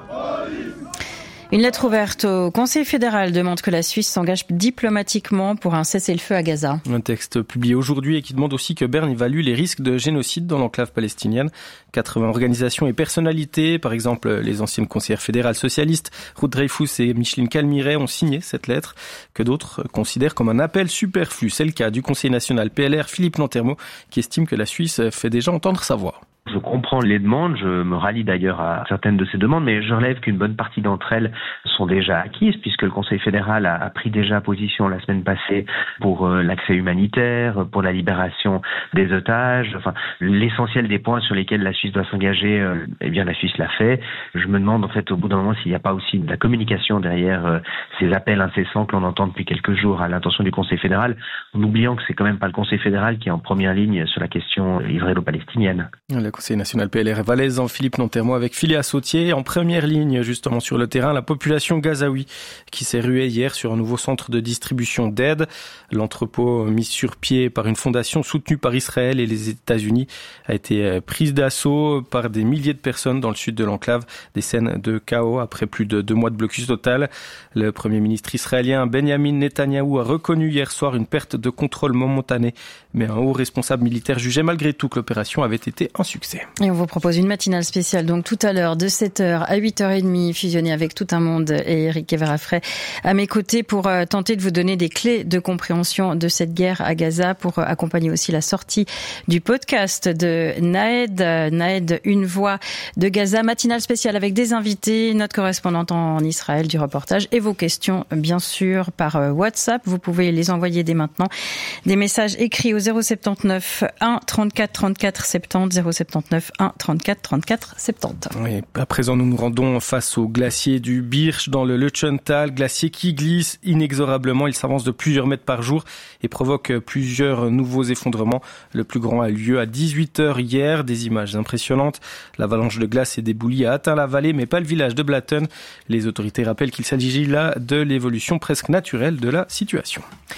Une lettre ouverte au Conseil fédéral demande que la Suisse s'engage diplomatiquement pour un cessez-le-feu à Gaza. Un texte publié aujourd'hui et qui demande aussi que Berne évalue les risques de génocide dans l'enclave palestinienne. quatre-vingts organisations et personnalités, par exemple les anciennes conseillères fédérales socialistes, Ruth Dreyfus et Micheline Calmiret, ont signé cette lettre que d'autres considèrent comme un appel superflu. C'est le cas du Conseil national P L R, Philippe Lantermo, qui estime que la Suisse fait déjà entendre sa voix. Je comprends les demandes, je me rallie d'ailleurs à certaines de ces demandes, mais je relève qu'une bonne partie d'entre elles sont déjà acquises, puisque le Conseil fédéral a, a pris déjà position la semaine passée pour euh, l'accès humanitaire, pour la libération des otages. Enfin, l'essentiel des points sur lesquels la Suisse doit s'engager, euh, eh bien la Suisse l'a fait. Je me demande en fait au bout d'un moment s'il n'y a pas aussi de la communication derrière euh, ces appels incessants que l'on entend depuis quelques jours à l'intention du Conseil fédéral, en oubliant que c'est quand même pas le Conseil fédéral qui est en première ligne sur la question israélo-palestinienne. Le Conseil national P L R valaisan, Philippe Lantermo avec Philéa Sautier. En première ligne, justement sur le terrain, la population gazaoui qui s'est ruée hier sur un nouveau centre de distribution d'aide. L'entrepôt mis sur pied par une fondation soutenue par Israël et les États-Unis a été prise d'assaut par des milliers de personnes dans le sud de l'enclave. Des scènes de chaos après plus de deux mois de blocus total. Le Premier ministre israélien Benjamin Netanyahou a reconnu hier soir une perte de contrôle momentanée, mais un haut responsable militaire jugeait malgré tout que l'opération avait été un succès. Et on vous propose une matinale spéciale donc tout à l'heure de sept heures à huit heures trente, fusionnée avec Tout un monde et Eric Everafray à mes côtés pour euh, tenter de vous donner des clés de compréhension de cette guerre à Gaza, pour euh, accompagner aussi la sortie du podcast de Naed, Naed, une voix de Gaza, matinale spéciale avec des invités, notre correspondante en Israël, du reportage et vos questions bien sûr par euh, WhatsApp. Vous pouvez les envoyer dès maintenant. Des messages écrits au zéro sept neuf un trente-quatre trente-quatre soixante-dix, zéro sept neuf un trente-quatre trente-quatre soixante-dix. Oui, à présent, nous nous rendons face au glacier du Birch dans le Lötschental, glacier qui glisse inexorablement. Il s'avance de plusieurs mètres par jour et provoque plusieurs nouveaux effondrements. Le plus grand a eu lieu à dix-huit heures hier. Des images impressionnantes. L'avalanche de glace et d'éboulis a atteint la vallée, mais pas le village de Blatten. Les autorités rappellent qu'il s'agit là de l'évolution presque naturelle de la situation.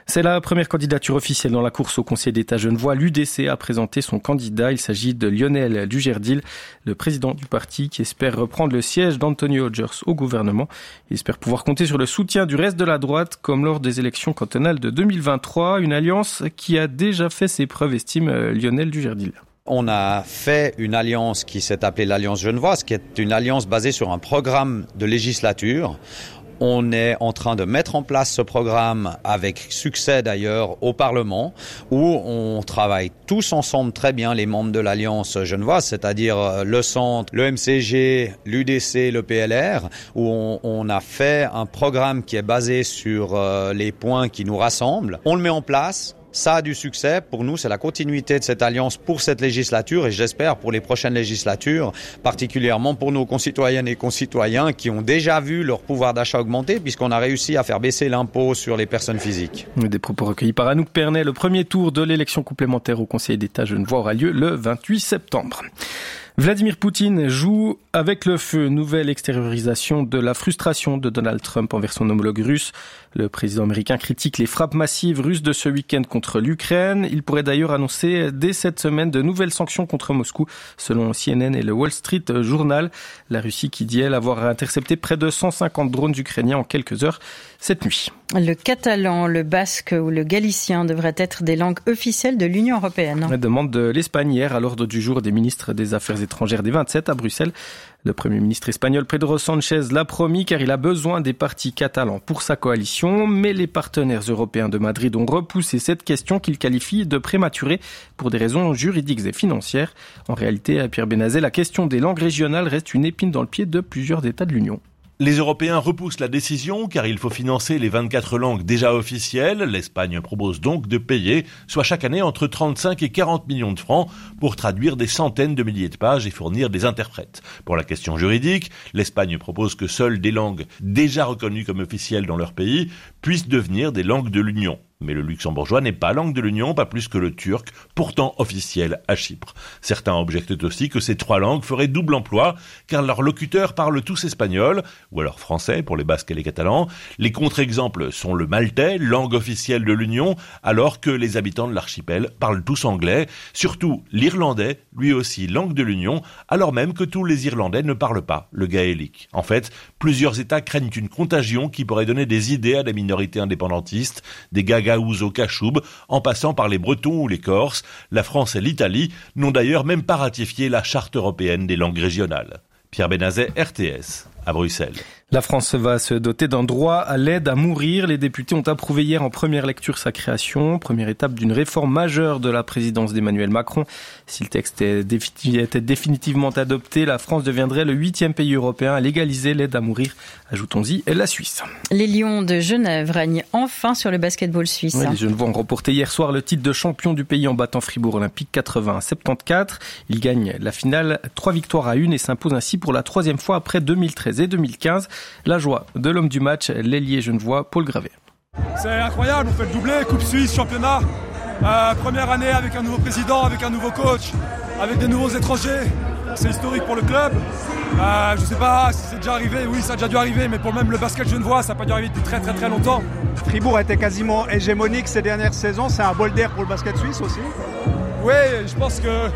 C'est la première candidature officielle dans la course au Conseil d'État genevois. L'U D C a présenté son candidat. Il s'agit de Lionel Dugerdil, le président du parti qui espère reprendre le siège d'Anthony Hodgers au gouvernement. Il espère pouvoir compter sur le soutien du reste de la droite, comme lors des élections cantonales de deux mille vingt-trois. Une alliance qui a déjà fait ses preuves, estime Lionel Dugerdil. On a fait une alliance qui s'est appelée l'Alliance genevoise, qui est une alliance basée sur un programme de législature. On est en train de mettre en place ce programme avec succès d'ailleurs au Parlement, où on travaille tous ensemble très bien, les membres de l'Alliance genevoise, c'est-à-dire le Centre, le M C G, l'U D C, le P L R, où on, on a fait un programme qui est basé sur euh, les points qui nous rassemblent. On le met en place. Ça a du succès. Pour nous, c'est la continuité de cette alliance pour cette législature et j'espère pour les prochaines législatures, particulièrement pour nos concitoyennes et concitoyens qui ont déjà vu leur pouvoir d'achat augmenter puisqu'on a réussi à faire baisser l'impôt sur les personnes physiques. Des propos recueillis par Anouk Pernet. Le premier tour de l'élection complémentaire au Conseil d'État genevois aura lieu le vingt-huit septembre. Vladimir Poutine joue avec le feu. Nouvelle extériorisation de la frustration de Donald Trump envers son homologue russe. Le président américain critique les frappes massives russes de ce week-end contre l'Ukraine. Il pourrait d'ailleurs annoncer dès cette semaine de nouvelles sanctions contre Moscou, selon C N N et le Wall Street Journal. La Russie qui dit, elle, avoir intercepté près de cent cinquante drones ukrainiens en quelques heures cette nuit. Le catalan, le basque ou le galicien devraient être des langues officielles de l'Union européenne. La demande de l'Espagne hier à l'ordre du jour des ministres des Affaires étrangères des vingt-sept à Bruxelles. Le Premier ministre espagnol Pedro Sánchez l'a promis car il a besoin des partis catalans pour sa coalition. Mais les partenaires européens de Madrid ont repoussé cette question qu'ils qualifient de prématurée pour des raisons juridiques et financières. En réalité, à Pierre Benazet, la question des langues régionales reste une épine dans le pied de plusieurs États de l'Union. Les Européens repoussent la décision car il faut financer les vingt-quatre langues déjà officielles. L'Espagne propose donc de payer, soit chaque année entre trente-cinq et quarante millions de francs pour traduire des centaines de milliers de pages et fournir des interprètes. Pour la question juridique, l'Espagne propose que seules des langues déjà reconnues comme officielles dans leur pays puissent devenir des langues de l'Union. Mais le luxembourgeois n'est pas langue de l'Union, pas plus que le turc, pourtant officiel à Chypre. Certains objectent aussi que ces trois langues feraient double emploi, car leurs locuteurs parlent tous espagnol, ou alors français pour les Basques et les Catalans. Les contre-exemples sont le maltais, langue officielle de l'Union, alors que les habitants de l'archipel parlent tous anglais, surtout l'irlandais, lui aussi langue de l'Union, alors même que tous les Irlandais ne parlent pas le gaélique. En fait, plusieurs États craignent une contagion qui pourrait donner des idées à des minorités indépendantistes, des Gagaouzo Cachoub, en passant par les Bretons ou les Corses. La France et l'Italie n'ont d'ailleurs même pas ratifié la Charte européenne des langues régionales. Pierre Benazet, R T S, à Bruxelles. La France va se doter d'un droit à l'aide à mourir. Les députés ont approuvé hier en première lecture sa création. Première étape d'une réforme majeure de la présidence d'Emmanuel Macron. Si le texte était définitivement adopté, la France deviendrait le huitième pays européen à légaliser l'aide à mourir. Ajoutons-y la Suisse. Les Lions de Genève règnent enfin sur le basketball suisse. Oui, les Genevois ont remporté hier soir le titre de champion du pays en battant Fribourg Olympique quatre-vingts à soixante-quatorze. Ils gagnent la finale trois victoires à une et s'imposent ainsi pour la troisième fois après deux mille treize et deux mille quinze. La joie de l'homme du match, l'ailier genevois Paul Gravé. C'est incroyable, on fait le doublé, Coupe Suisse, championnat. Euh, première année avec un nouveau président, avec un nouveau coach, avec des nouveaux étrangers. C'est historique pour le club. Euh, je ne sais pas si c'est déjà arrivé, oui ça a déjà dû arriver, mais pour même le basket genevois, ça n'a pas dû arriver depuis très très très longtemps. Fribourg était quasiment hégémonique ces dernières saisons, c'est un bol d'air pour le basket suisse aussi. Oui, je pense que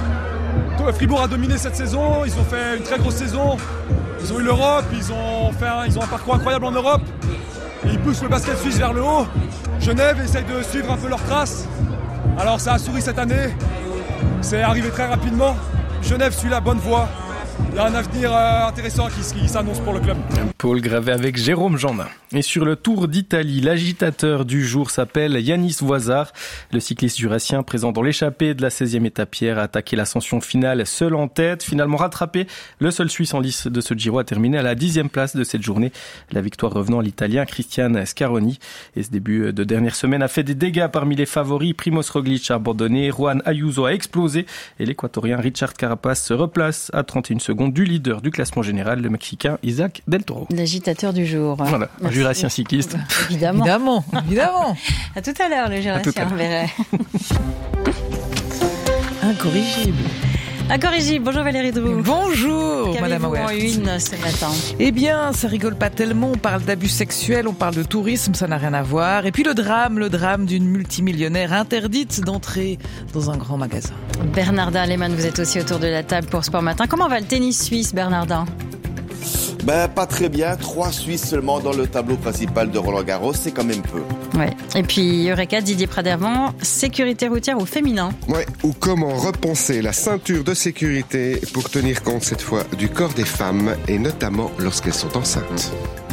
Fribourg a dominé cette saison, ils ont fait une très grosse saison. Ils ont eu l'Europe, ils ont fait un, ils ont un parcours incroyable en Europe. Et ils poussent le basket suisse vers le haut. Genève essaye de suivre un peu leurs traces. Alors ça a souri cette année. C'est arrivé très rapidement. Genève suit la bonne voie. Il y a un avenir euh, intéressant qui, qui s'annonce pour le club. Paul Gravé avec Jérôme Jeannin. Et sur le Tour d'Italie, l'agitateur du jour s'appelle Yanis Voisard. Le cycliste jurassien présent dans l'échappée de la seizième étape hier a attaqué l'ascension finale seul en tête. Finalement rattrapé, le seul Suisse en lice de ce Giro a terminé à la dixième place de cette journée. La victoire revenant à l'Italien Cristian Scaroni. Et ce début de dernière semaine a fait des dégâts parmi les favoris. Primoz Roglic a abandonné, Juan Ayuso a explosé et l'Équatorien Richard Carapaz se replace à trente et une secondes du leader du classement général, le Mexicain Isaac Del Toro. L'agitateur du jour. Voilà, un jurassien cycliste. Évidemment. Évidemment, évidemment. À tout à l'heure, le jurassien, on verrait. Incorrigible. À Corrigy, bonjour Valérie Droux. Bonjour Madame Auert. Qu'avez-vous en une ce matin? Eh bien, ça rigole pas tellement. On parle d'abus sexuels, on parle de tourisme, ça n'a rien à voir. Et puis le drame, le drame d'une multimillionnaire interdite d'entrer dans un grand magasin. Bernardin Lehmann, vous êtes aussi autour de la table pour Sport Matin. Comment va le tennis suisse, Bernardin? Ben, pas très bien. Trois Suisses seulement dans le tableau principal de Roland-Garros, c'est quand même peu. Ouais. Et puis, Eureka, Didier Pradervan, sécurité routière au féminin. Ouais. Ou comment repenser la ceinture de sécurité pour tenir compte cette fois du corps des femmes et notamment lorsqu'elles sont enceintes.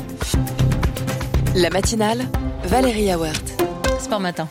La matinale, Valérie Auert. Sport Matin.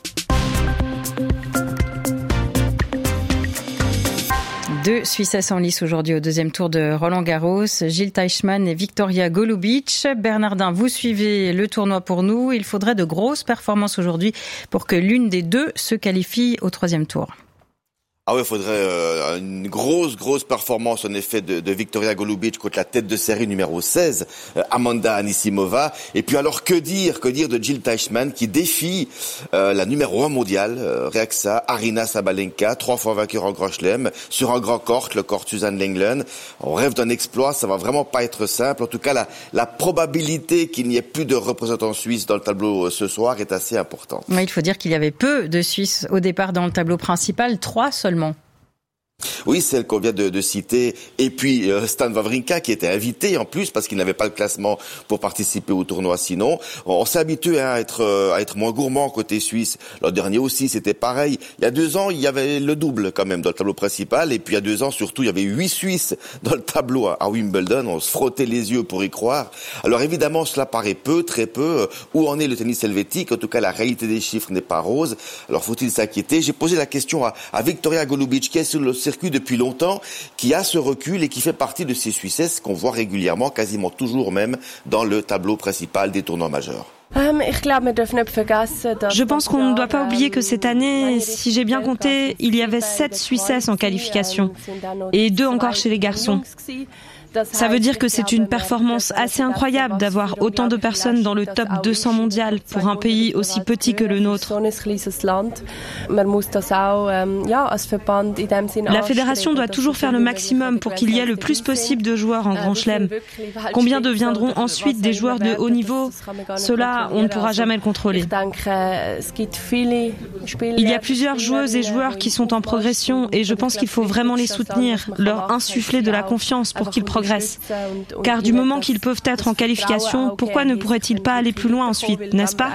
Deux Suissesses en lice aujourd'hui au deuxième tour de Roland-Garros, Jil Teichmann et Victoria Golubic. Bernardin, vous suivez le tournoi pour nous. Il faudrait de grosses performances aujourd'hui pour que l'une des deux se qualifie au troisième tour. Ah oui, il faudrait euh, une grosse, grosse performance en effet de, de Victoria Golubic contre la tête de série numéro seize, euh, Amanda Anisimova. Et puis alors que dire, que dire de Jil Teichmann qui défie euh, la numéro un mondiale, euh, Rexa, Arina Sabalenka, trois fois vainqueur en Grand Chelem, sur un grand court, le court Suzanne Lenglen. On rêve d'un exploit, ça va vraiment pas être simple. En tout cas, la, la probabilité qu'il n'y ait plus de représentants suisses dans le tableau euh, ce soir est assez importante. Oui, il faut dire qu'il y avait peu de Suisses au départ dans le tableau principal, trois seulement. Oui, celle qu'on vient de, de citer. Et puis euh, Stan Wawrinka qui était invité en plus parce qu'il n'avait pas le classement pour participer au tournoi sinon. On, on s'est habitué hein, à être euh, à être moins gourmand côté suisse. L'an dernier aussi, c'était pareil. Il y a deux ans, il y avait le double quand même dans le tableau principal. Et puis il y a deux ans, surtout, il y avait huit Suisses dans le tableau à, à Wimbledon. On se frottait les yeux pour y croire. Alors évidemment, cela paraît peu, très peu. Où en est le tennis helvétique? En tout cas, la réalité des chiffres n'est pas rose. Alors faut-il s'inquiéter? J'ai posé la question à, à Victoria Golubic qui est sur le circuit depuis longtemps, qui a ce recul et qui fait partie de ces Suissesses qu'on voit régulièrement, quasiment toujours même, dans le tableau principal des tournois majeurs. Je pense qu'on ne doit pas oublier que cette année, si j'ai bien compté, il y avait sept Suissesses en qualification et deux encore chez les garçons. Ça veut dire que c'est une performance assez incroyable d'avoir autant de personnes dans le top deux cents mondial pour un pays aussi petit que le nôtre. La fédération doit toujours faire le maximum pour qu'il y ait le plus possible de joueurs en Grand Chelem. Combien deviendront ensuite des joueurs de haut niveau? Cela, on ne pourra jamais le contrôler. Il y a plusieurs joueuses et joueurs qui sont en progression et je pense qu'il faut vraiment les soutenir, leur insuffler de la confiance pour qu'ils progressent. Car du moment qu'ils peuvent être en qualification, pourquoi ne pourraient-ils pas aller plus loin ensuite, n'est-ce pas?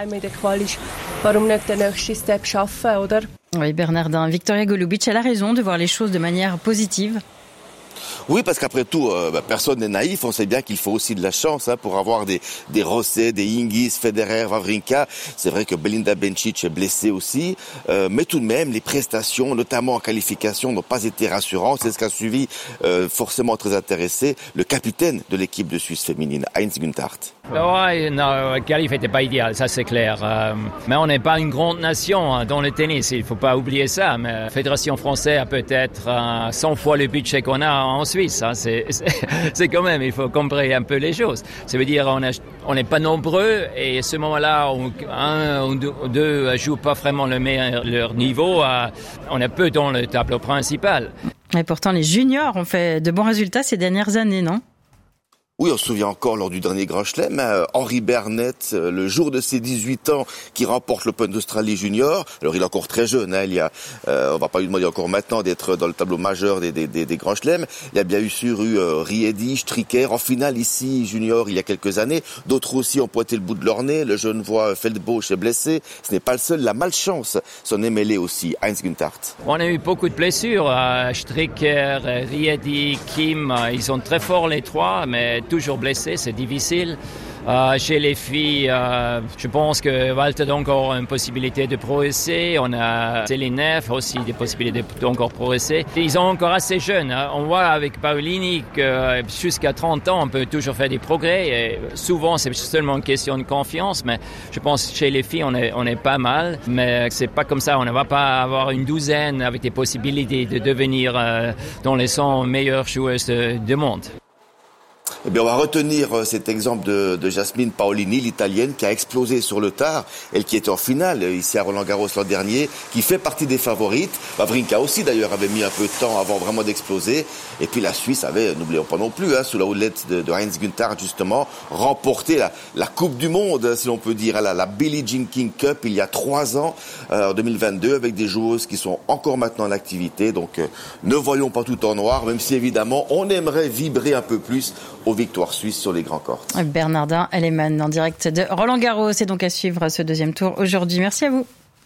Oui, Bernardin, Victoria Golubic, elle a raison de voir les choses de manière positive. Oui, parce qu'après tout, euh, bah, personne n'est naïf. On sait bien qu'il faut aussi de la chance hein, pour avoir des, des Rosset, des Hingis, Federer, Wawrinka. C'est vrai que Belinda Bencic est blessée aussi. Euh, mais tout de même, les prestations, notamment en qualification, n'ont pas été rassurantes. C'est ce qu'a suivi, euh, forcément très intéressé, le capitaine de l'équipe de Suisse féminine, Heinz Günthardt. Ouais, non, le qualif n'était pas idéal, ça c'est clair. Euh, mais on n'est pas une grande nation hein, dans le tennis, il ne faut pas oublier ça. Mais la Fédération française a peut-être euh, cent fois le budget qu'on a en Suisse. Hein. C'est, c'est, c'est quand même, il faut comprendre un peu les choses. Ça veut dire on a, on n'est pas nombreux et à ce moment-là, on, un ou deux ne jouent pas vraiment le meilleur leur niveau. Euh, on est peu dans le tableau principal. Et pourtant, les juniors ont fait de bons résultats ces dernières années, non ? Oui, on se souvient encore lors du dernier Grand Chelem, hein, Henri Bernett, le jour de ses dix-huit ans, qui remporte l'Open d'Australie Junior. Alors il est encore très jeune, hein, il y a, euh, on va pas lui demander encore maintenant d'être dans le tableau majeur des, des, des, des Grands Chelems. Il y a bien sûr eu euh, Riedi, Stricker, en finale ici Junior il y a quelques années. D'autres aussi ont pointé le bout de leur nez. Le Genevois Feldbosch est blessé. Ce n'est pas le seul. La malchance s'en est mêlée aussi. Heinz Günthardt. On a eu beaucoup de blessures. Euh, Stricker, Riedi, Kim, euh, ils sont très forts les trois, mais toujours blessé, c'est difficile. Euh, chez les filles, euh, je pense que Walter a encore une possibilité de progresser. On a Céline Neff aussi des possibilités d'encore progresser. Ils sont encore assez jeunes. Hein. On voit avec Paolini que jusqu'à trente ans, on peut toujours faire des progrès. Et souvent, c'est seulement une question de confiance. Mais je pense que chez les filles, on est, on est pas mal. Mais c'est pas comme ça. On ne va pas avoir une douzaine avec des possibilités de devenir euh, dans les cent meilleures joueuses du monde. Eh bien, on va retenir cet exemple de, de Jasmine Paolini, l'italienne, qui a explosé sur le tard, elle qui était en finale ici à Roland-Garros l'an dernier, qui fait partie des favorites. Wawrinka aussi, d'ailleurs, avait mis un peu de temps avant vraiment d'exploser. Et puis la Suisse avait, n'oublions pas non plus, hein, sous la houlette de, de Heinz Günther, justement, remporté la, la Coupe du Monde, si l'on peut dire, la, la Billie Jean King Cup, il y a trois ans, euh, en deux mille vingt-deux, avec des joueuses qui sont encore maintenant en activité. Donc, euh, ne voyons pas tout en noir, même si, évidemment, on aimerait vibrer un peu plus aux victoires suisses sur les grands courts. Bernardin Aleman en direct de Roland-Garros. C'est donc à suivre ce deuxième tour aujourd'hui. Merci à vous.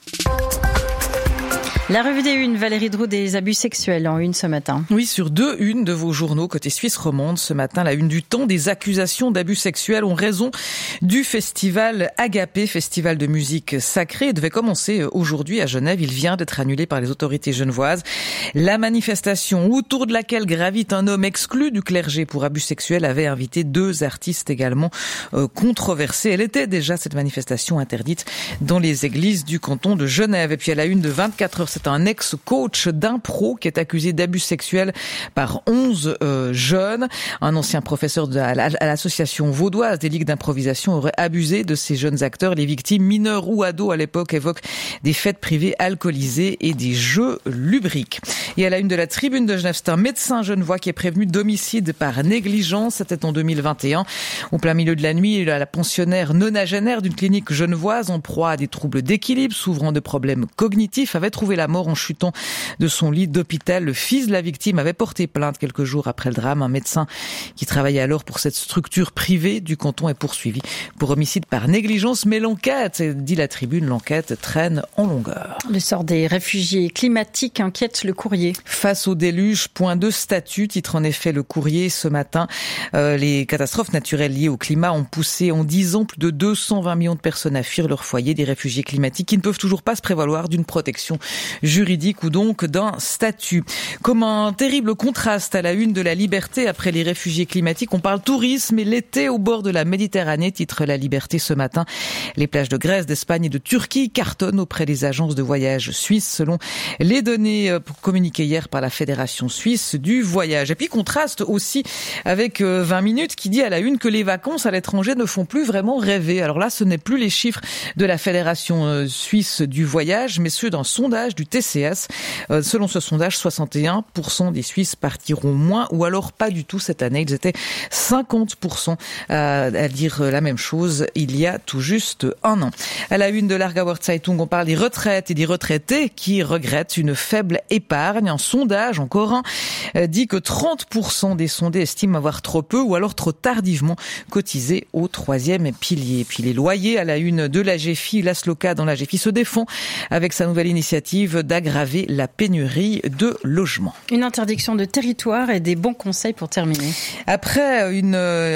La revue des Unes, Valérie Droud, des abus sexuels en une ce matin. Oui, sur deux unes de vos journaux côté Suisse romande ce matin, la une du Temps, des accusations d'abus sexuels ont raison du festival Agapé, festival de musique sacrée. Il devait commencer aujourd'hui à Genève. Il vient d'être annulé par les autorités genevoises. La manifestation autour de laquelle gravite un homme exclu du clergé pour abus sexuels avait invité deux artistes également euh, controversés. Elle était déjà, cette manifestation, interdite dans les églises du canton de Genève. Et puis à la une de vingt-quatre heures, c'est un ex-coach d'impro qui est accusé d'abus sexuels par onze euh, jeunes. Un ancien professeur de, à l'association vaudoise des ligues d'improvisation aurait abusé de ces jeunes acteurs. Les victimes, mineurs ou ados à l'époque, évoquent des fêtes privées alcoolisées et des jeux lubriques. Et à la une de la Tribune de Genève, c'est un médecin genevois qui est prévenu d'homicide par négligence. C'était en deux mille vingt et un. Au plein milieu de la nuit, la pensionnaire nonagénaire d'une clinique genevoise en proie à des troubles d'équilibre, souffrant de problèmes cognitifs, avait trouvé la mort en chutant de son lit d'hôpital. Le fils de la victime avait porté plainte quelques jours après le drame. Un médecin qui travaillait alors pour cette structure privée du canton est poursuivi pour homicide par négligence. Mais l'enquête, dit la Tribune, l'enquête traîne en longueur. Le sort des réfugiés climatiques inquiète le Courrier. Face au déluge, point de statut, titre en effet le Courrier ce matin. Euh, les catastrophes naturelles liées au climat ont poussé en dix ans plus de deux cent vingt millions de personnes à fuir leur foyer. Des réfugiés climatiques qui ne peuvent toujours pas se prévaloir d'une protection juridique ou donc d'un statut. Comme un terrible contraste à la une de la Liberté après les réfugiés climatiques, on parle tourisme et l'été au bord de la Méditerranée, titre la Liberté ce matin. Les plages de Grèce, d'Espagne et de Turquie cartonnent auprès des agences de voyage suisses selon les données communiquées hier par la Fédération suisse du voyage. Et puis contraste aussi avec vingt minutes qui dit à la une que les vacances à l'étranger ne font plus vraiment rêver. Alors là, ce n'est plus les chiffres de la Fédération suisse du voyage, mais ceux d'un sondage du T C S. Euh, selon ce sondage, soixante et un pour cent des Suisses partiront moins ou alors pas du tout cette année. Ils étaient cinquante pour cent à, à dire la même chose il y a tout juste un an. À la une de l'Aargauer Zeitung, on parle des retraites et des retraités qui regrettent une faible épargne. Un sondage, encore un, euh, dit que trente pour cent des sondés estiment avoir trop peu ou alors trop tardivement cotisé au troisième pilier. Et puis les loyers, à la une de l'A G F I, l'Asloca dans l'A G F I se défend avec sa nouvelle initiative d'aggraver la pénurie de logements. Une interdiction de territoire et des bons conseils pour terminer. Après une,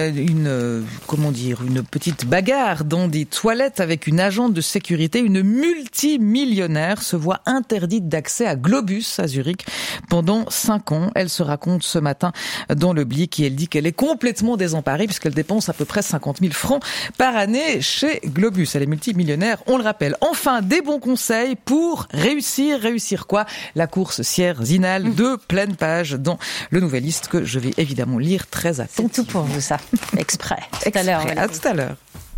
une, comment dire, une petite bagarre dans des toilettes avec une agente de sécurité, une multimillionnaire se voit interdite d'accès à Globus à Zurich pendant cinq ans. Elle se raconte ce matin dans le Blick et elle dit qu'elle est complètement désemparée puisqu'elle dépense à peu près cinquante mille francs par année chez Globus. Elle est multimillionnaire, on le rappelle. Enfin, des bons conseils pour réussir. Réussir quoi? La course Sierre-Zinal de pleine page dans le Nouvelliste que je vais évidemment lire très attentivement. C'est tout pour vous ça, exprès. Tout à l'heure. À tout à l'heure.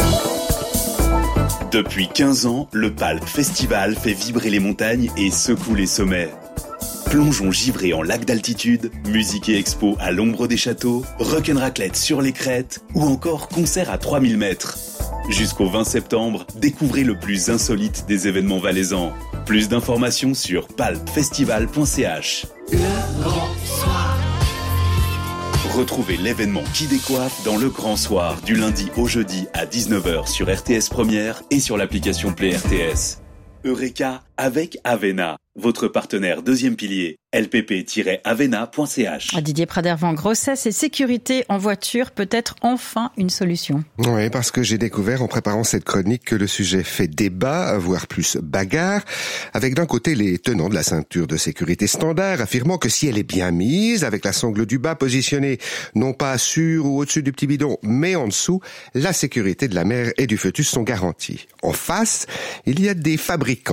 Depuis quinze ans, le Palp Festival fait vibrer les montagnes et secoue les sommets. Plongeons givrés en lac d'altitude, musique et expo à l'ombre des châteaux, rock'n'raclette sur les crêtes ou encore concert à trois mille mètres. Jusqu'au vingt septembre, découvrez le plus insolite des événements valaisans. Plus d'informations sur palp festival point c h. Le Grand Soir. Retrouvez l'événement qui décoiffe dans Le Grand Soir du lundi au jeudi à dix-neuf heures sur R T S Première et sur l'application Play R T S. Eureka avec Avena, votre partenaire deuxième pilier, l p p tiret avena point c h. Didier Pradervant, grossesse et sécurité en voiture peut être enfin une solution. Oui, parce que j'ai découvert en préparant cette chronique que le sujet fait débat, voire plus bagarre, avec d'un côté les tenants de la ceinture de sécurité standard, affirmant que si elle est bien mise, avec la sangle du bas positionnée non pas sur ou au-dessus du petit bidon, mais en dessous, la sécurité de la mère et du fœtus sont garanties. En face, il y a des fabricants qui, eux,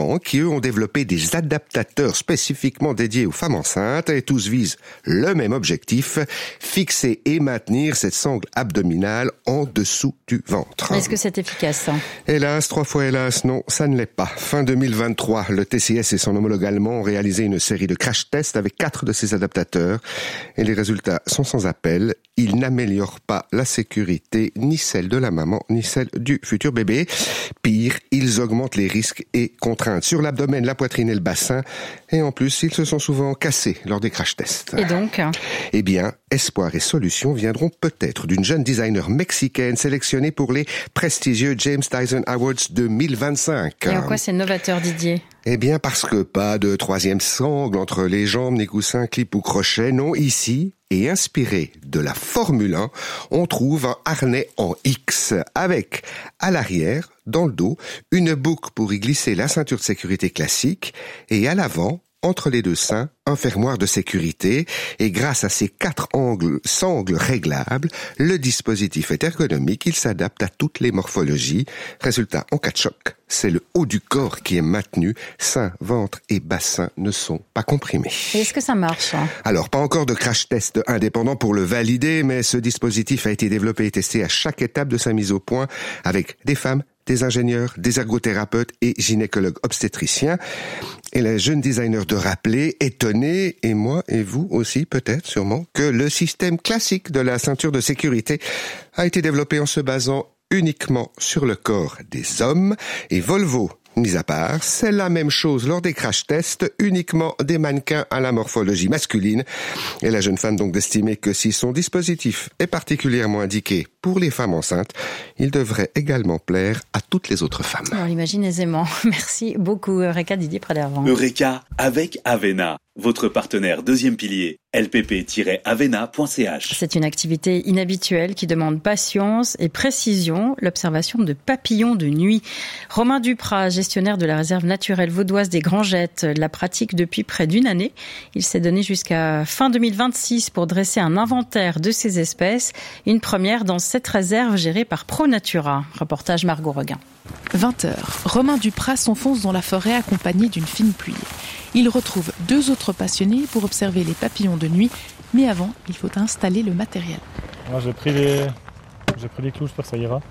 ont développé des adaptateurs spécifiquement dédiés aux femmes enceintes et tous visent le même objectif, fixer et maintenir cette sangle abdominale en dessous du ventre. Est-ce que c'est efficace ça ? Hélas, trois fois hélas, non, ça ne l'est pas. Fin deux mille vingt-trois, le T C S et son homologue allemand ont réalisé une série de crash tests avec quatre de ces adaptateurs et les résultats sont sans appel. Ils n'améliorent pas la sécurité, ni celle de la maman, ni celle du futur bébé. Pire, ils augmentent les risques et contraintes sur l'abdomen, la poitrine et le bassin. Et en plus, ils se sont souvent cassés lors des crash tests. Et donc ? Eh bien, espoir et solutions viendront peut-être d'une jeune designer mexicaine sélectionnée pour les prestigieux James Dyson Awards deux mille vingt-cinq. Et en quoi c'est novateur, Didier ? Eh bien, parce que pas de troisième sangle entre les jambes, ni coussins, clips ou crochets. Non, ici, et inspiré de la Formule un, on trouve un harnais en X avec, à l'arrière, dans le dos, une boucle pour y glisser la ceinture de sécurité classique et à l'avant, entre les deux seins, un fermoir de sécurité. Et grâce à ces quatre angles, sangles réglables, le dispositif est ergonomique, il s'adapte à toutes les morphologies. Résultat, en cas de choc, c'est le haut du corps qui est maintenu. Sein, ventre et bassin ne sont pas comprimés. Et est-ce que ça marche hein ? Alors, pas encore de crash test indépendant pour le valider, mais ce dispositif a été développé et testé à chaque étape de sa mise au point avec des femmes, des ingénieurs, des ergothérapeutes et gynécologues obstétriciens. Et la jeune designer de rappeler, étonnée, et moi et vous aussi peut-être sûrement, que le système classique de la ceinture de sécurité a été développé en se basant uniquement sur le corps des hommes. Et Volvo, mis à part, c'est la même chose lors des crash tests, uniquement des mannequins à la morphologie masculine. Et la jeune femme donc d'estimer que si son dispositif est particulièrement indiqué pour les femmes enceintes, il devrait également plaire à toutes les autres femmes. On l'imagine aisément. Merci beaucoup, Eureka Didier Pradervan. Eureka avec Avena, votre partenaire deuxième pilier, l p p tiret avena point c h. C'est une activité inhabituelle qui demande patience et précision, l'observation de papillons de nuit. Romain Duprat, gestionnaire de la réserve naturelle vaudoise des Grangettes, la pratique depuis près d'une année. Il s'est donné jusqu'à fin deux mille vingt-six pour dresser un inventaire de ces espèces, une première dans cette réserve gérée par ProNatura. Reportage Margot Reguin. vingt heures, Romain Duprat s'enfonce dans la forêt accompagné d'une fine pluie. Il retrouve deux autres passionnés pour observer les papillons de nuit, mais avant, il faut installer le matériel. Moi, j'ai pris les, j'ai pris les clous, j'espère que ça ira.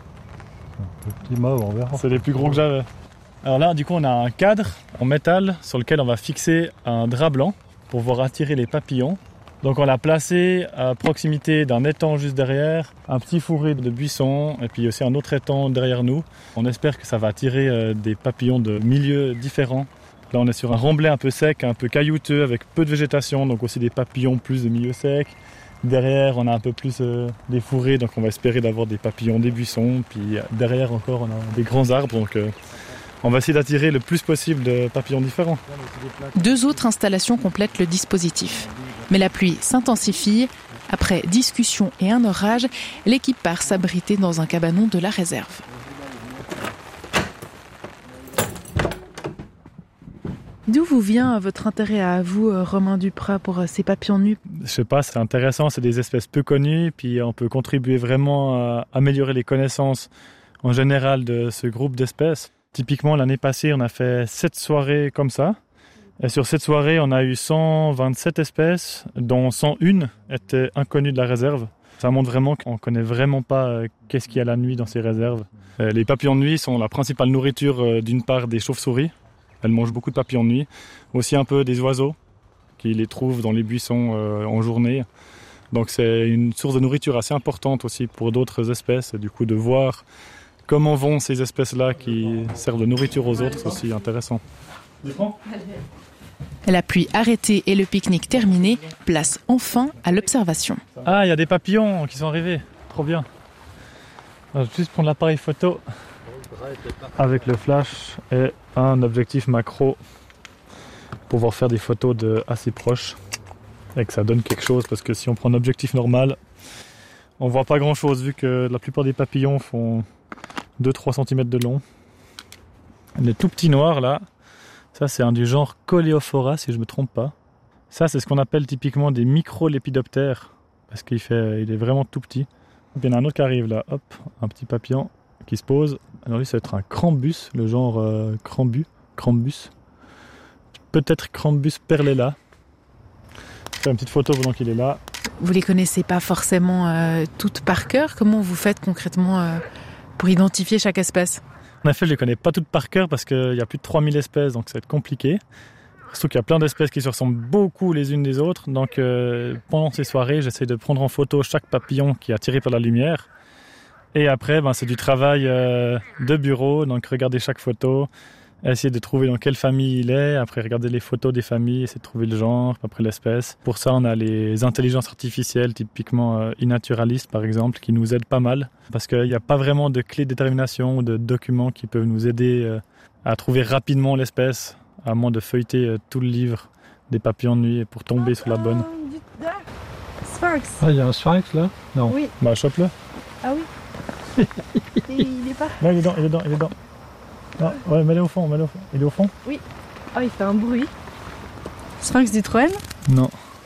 Le petit mauve, on verra. C'est les plus gros que j'avais. Alors là, du coup, on a un cadre en métal sur lequel on va fixer un drap blanc pour pouvoir attirer les papillons. Donc on l'a placé à proximité d'un étang juste derrière, un petit fourré de buissons et puis aussi un autre étang derrière nous. On espère que ça va attirer des papillons de milieux différents. Là on est sur un remblai un peu sec, un peu caillouteux avec peu de végétation, donc aussi des papillons plus de milieux secs. Derrière on a un peu plus euh, des fourrés, donc on va espérer d'avoir des papillons des buissons. Puis derrière encore on a des grands arbres, donc euh, on va essayer d'attirer le plus possible de papillons différents. Deux autres installations complètent le dispositif. Mais la pluie s'intensifie. Après discussion et un orage, l'équipe part s'abriter dans un cabanon de la réserve. D'où vous vient votre intérêt à vous, Romain Duprat, pour ces papillons de nuit ? Je sais pas, c'est intéressant, c'est des espèces peu connues, puis on peut contribuer vraiment à améliorer les connaissances en général de ce groupe d'espèces. Typiquement, l'année passée, on a fait sept soirées comme ça. Et sur cette soirée, on a eu cent vingt-sept espèces, dont cent un étaient inconnues de la réserve. Ça montre vraiment qu'on ne connaît vraiment pas qu'est-ce qu'il y a la nuit dans ces réserves. Les papillons de nuit sont la principale nourriture d'une part des chauves-souris. Elles mangent beaucoup de papillons de nuit. Aussi un peu des oiseaux, qui les trouvent dans les buissons en journée. Donc c'est une source de nourriture assez importante aussi pour d'autres espèces. Et du coup, de voir comment vont ces espèces-là qui servent de nourriture aux autres, c'est aussi intéressant. La pluie arrêtée et le pique-nique terminé, place enfin à l'observation. Ah, il y a des papillons qui sont arrivés. Trop bien. Je vais juste prendre l'appareil photo avec le flash et un objectif macro pour pouvoir faire des photos de assez proches et que ça donne quelque chose, parce que si on prend un objectif normal, on voit pas grand chose vu que la plupart des papillons font deux à trois centimètres de long. Les tout petits noirs là, ça c'est un du genre Coleophora si je me trompe pas. Ça c'est ce qu'on appelle typiquement des micro-lépidoptères parce qu'il fait, il est vraiment tout petit. Il y en a un autre qui arrive là, hop, un petit papillon qui se pose. Alors lui ça va être un crambus, le genre euh, crambu. Crambus. Peut-être Crambus perlela. Je vais faire une petite photo pendant qu'il est là. Vous les connaissez pas forcément euh, toutes par cœur. Comment vous faites concrètement euh, pour identifier chaque espèce ? En effet, je les connais pas toutes par cœur parce qu'il y a plus de trois mille espèces, donc ça va être compliqué. Surtout qu'il y a plein d'espèces qui se ressemblent beaucoup les unes des autres. Donc euh, pendant ces soirées, j'essaie de prendre en photo chaque papillon qui est attiré par la lumière. Et après, ben, c'est du travail euh, de bureau, donc regarder chaque photo, essayer de trouver dans quelle famille il est, après regarder les photos des familles, essayer de trouver le genre, après l'espèce. Pour ça, on a les intelligences artificielles, typiquement euh, iNaturalist par exemple, qui nous aident pas mal, parce qu'il n'y a pas vraiment de clé de détermination ou de documents qui peuvent nous aider euh, à trouver rapidement l'espèce, à moins de feuilleter euh, tout le livre des papillons de nuit pour tomber sur la bonne. Sphinx. Ah, il y a un sphinx là ? Non. Oui. Bah, chope-le. Ah oui. Et il est pas. Là, il est dedans, il est dedans, il est dedans. Non, ouais, mets-le au fond, mets-le au fond. Il est au fond ? Oui. Oh, il fait un bruit. Sphinx du Troène ? Non. Oh.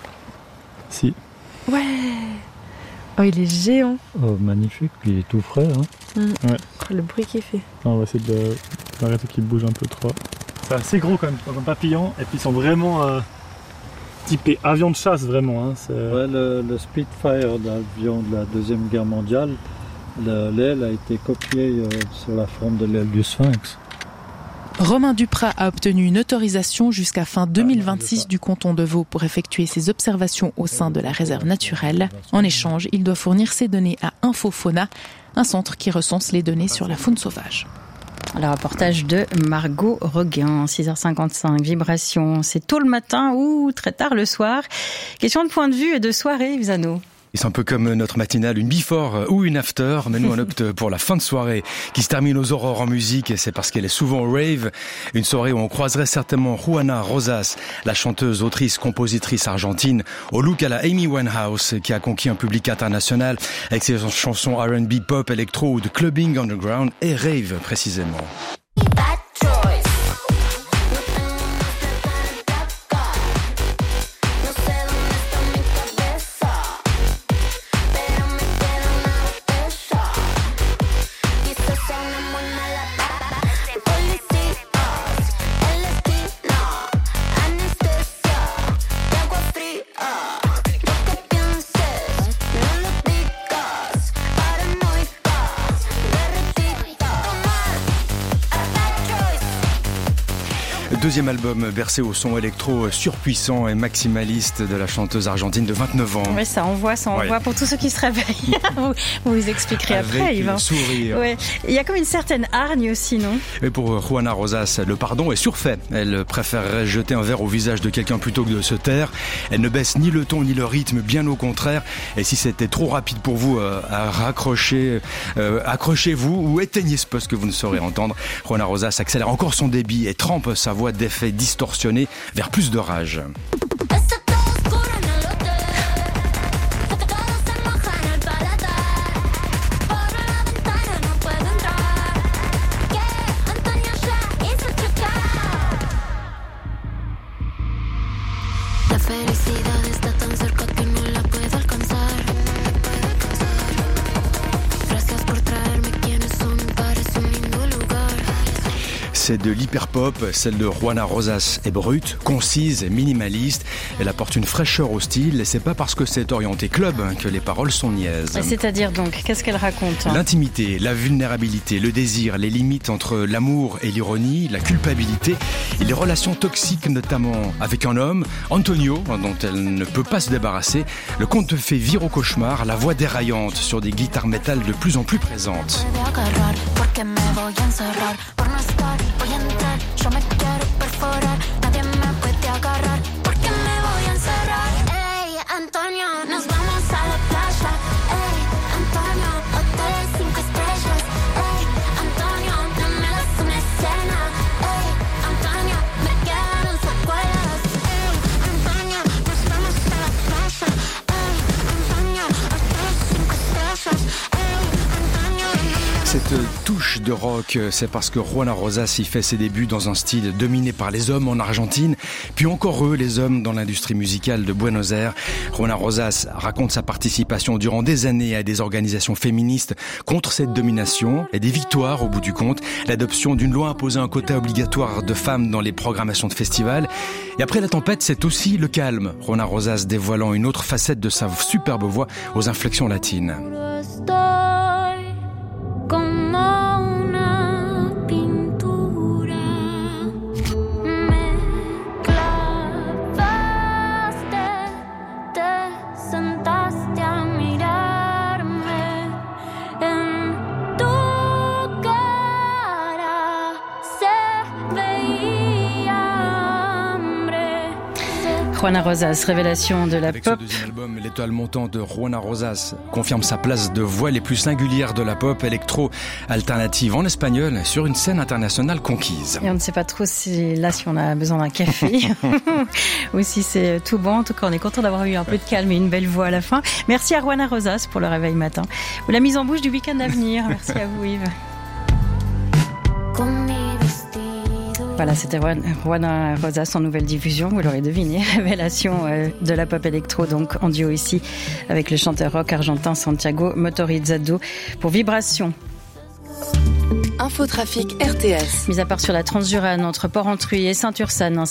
Si. Ouais. Oh, il est géant. Oh, magnifique, il est tout frais. Hein. Mm. Ouais. Le bruit qu'il fait. On va essayer de l'arrêter qu'il bouge un peu trop. C'est assez gros quand même, comme un papillon. Et puis ils sont vraiment euh, typés avion de chasse, vraiment. Hein. C'est... Ouais, le, le Spitfire, l'avion de la Deuxième Guerre mondiale, le, l'aile a été copiée euh, sur la forme de l'aile du Sphinx. Romain Duprat a obtenu une autorisation jusqu'à fin deux mille vingt-six du canton de Vaud pour effectuer ses observations au sein de la réserve naturelle. En échange, il doit fournir ses données à Infofauna, un centre qui recense les données sur la faune sauvage. Le reportage de Margot Reguin, six heures cinquante-cinq, Vibration. C'est tôt le matin ou très tard le soir. Question de point de vue et de soirée, Xano. C'est un peu comme notre matinale, une before ou une after, mais nous on opte pour la fin de soirée qui se termine aux aurores en musique, et c'est parce qu'elle est souvent au rave, une soirée où on croiserait certainement Juana Rosas, la chanteuse, autrice, compositrice argentine, au look à la Amy Winehouse, qui a conquis un public international avec ses chansons R and B, pop, électro ou de clubbing underground et rave précisément. Deuxième album bercé au son électro surpuissant et maximaliste de la chanteuse argentine de vingt-neuf ans. Oui, ça envoie, ça envoie. Ouais. Pour tous ceux qui se réveillent. vous, vous vous expliquerez Avec après, Yves. Sourire. Ouais. Il y a comme une certaine hargne aussi, non ? Et pour Juana Rosas, le pardon est surfait. Elle préférerait jeter un verre au visage de quelqu'un plutôt que de se taire. Elle ne baisse ni le ton ni le rythme, bien au contraire. Et si c'était trop rapide pour vous euh, à raccrocher, euh, accrochez-vous ou éteignez ce poste que vous ne saurez entendre. Juana Rosas accélère encore son débit et trempe sa voix d'effets distorsionnés vers plus de rage. C'est de l'hyperpop, celle de Juana Rosas est brute, concise et minimaliste. Elle apporte une fraîcheur au style et c'est pas parce que c'est orienté club que les paroles sont niaises. C'est-à-dire donc, qu'est-ce qu'elle raconte ? L'intimité, la vulnérabilité, le désir, les limites entre l'amour et l'ironie, la culpabilité et les relations toxiques notamment avec un homme, Antonio, dont elle ne peut pas se débarrasser. Le conte fait vire au cauchemar, la voix déraillante sur des guitares métal de plus en plus présentes. Voy a entrar, yo me quiero perforar, nadie me puede agarrar, porque me voy a encerrar. Ey, Antonio, nos vamos a la playa. Ey, Antonio, hoteles cinco estrellas. Ey, Antonio, no me das una escena. Ey, Antonio, me quedaron secuelas. Ey, Antonio, nos vamos a la playa. Ey, Antonio, hoteles cinco estrellas. Ey, Antonio, no me das. Cette touche mélange de rock, c'est parce que Juana Rosas y fait ses débuts dans un style dominé par les hommes en Argentine, puis encore eux, les hommes dans l'industrie musicale de Buenos Aires. Juana Rosas raconte sa participation durant des années à des organisations féministes contre cette domination et des victoires au bout du compte. L'adoption d'une loi imposant un quota obligatoire de femmes dans les programmations de festivals. Et après la tempête, c'est aussi le calme. Juana Rosas dévoilant une autre facette de sa superbe voix aux inflexions latines. Juana Rosas, révélation de la Avec pop. ce deuxième album, l'étoile montante de Juana Rosas confirme sa place de voix les plus singulières de la pop électro-alternative en espagnol sur une scène internationale conquise. Et on ne sait pas trop si là si on a besoin d'un café ou si c'est tout bon. En tout cas, on est content d'avoir eu un peu de calme et une belle voix à la fin. Merci à Juana Rosas pour le réveil matin ou la mise en bouche du week-end à venir. Merci à vous Yves. Voilà, c'était Juana Rosas en nouvelle diffusion, vous l'aurez deviné, révélation de la pop électro, donc en duo ici avec le chanteur rock argentin Santiago Motorizado pour Vibration. Infotrafic R T S. Mis à part sur la Transjurane entre Port-Entruy et Saint-Ursanne,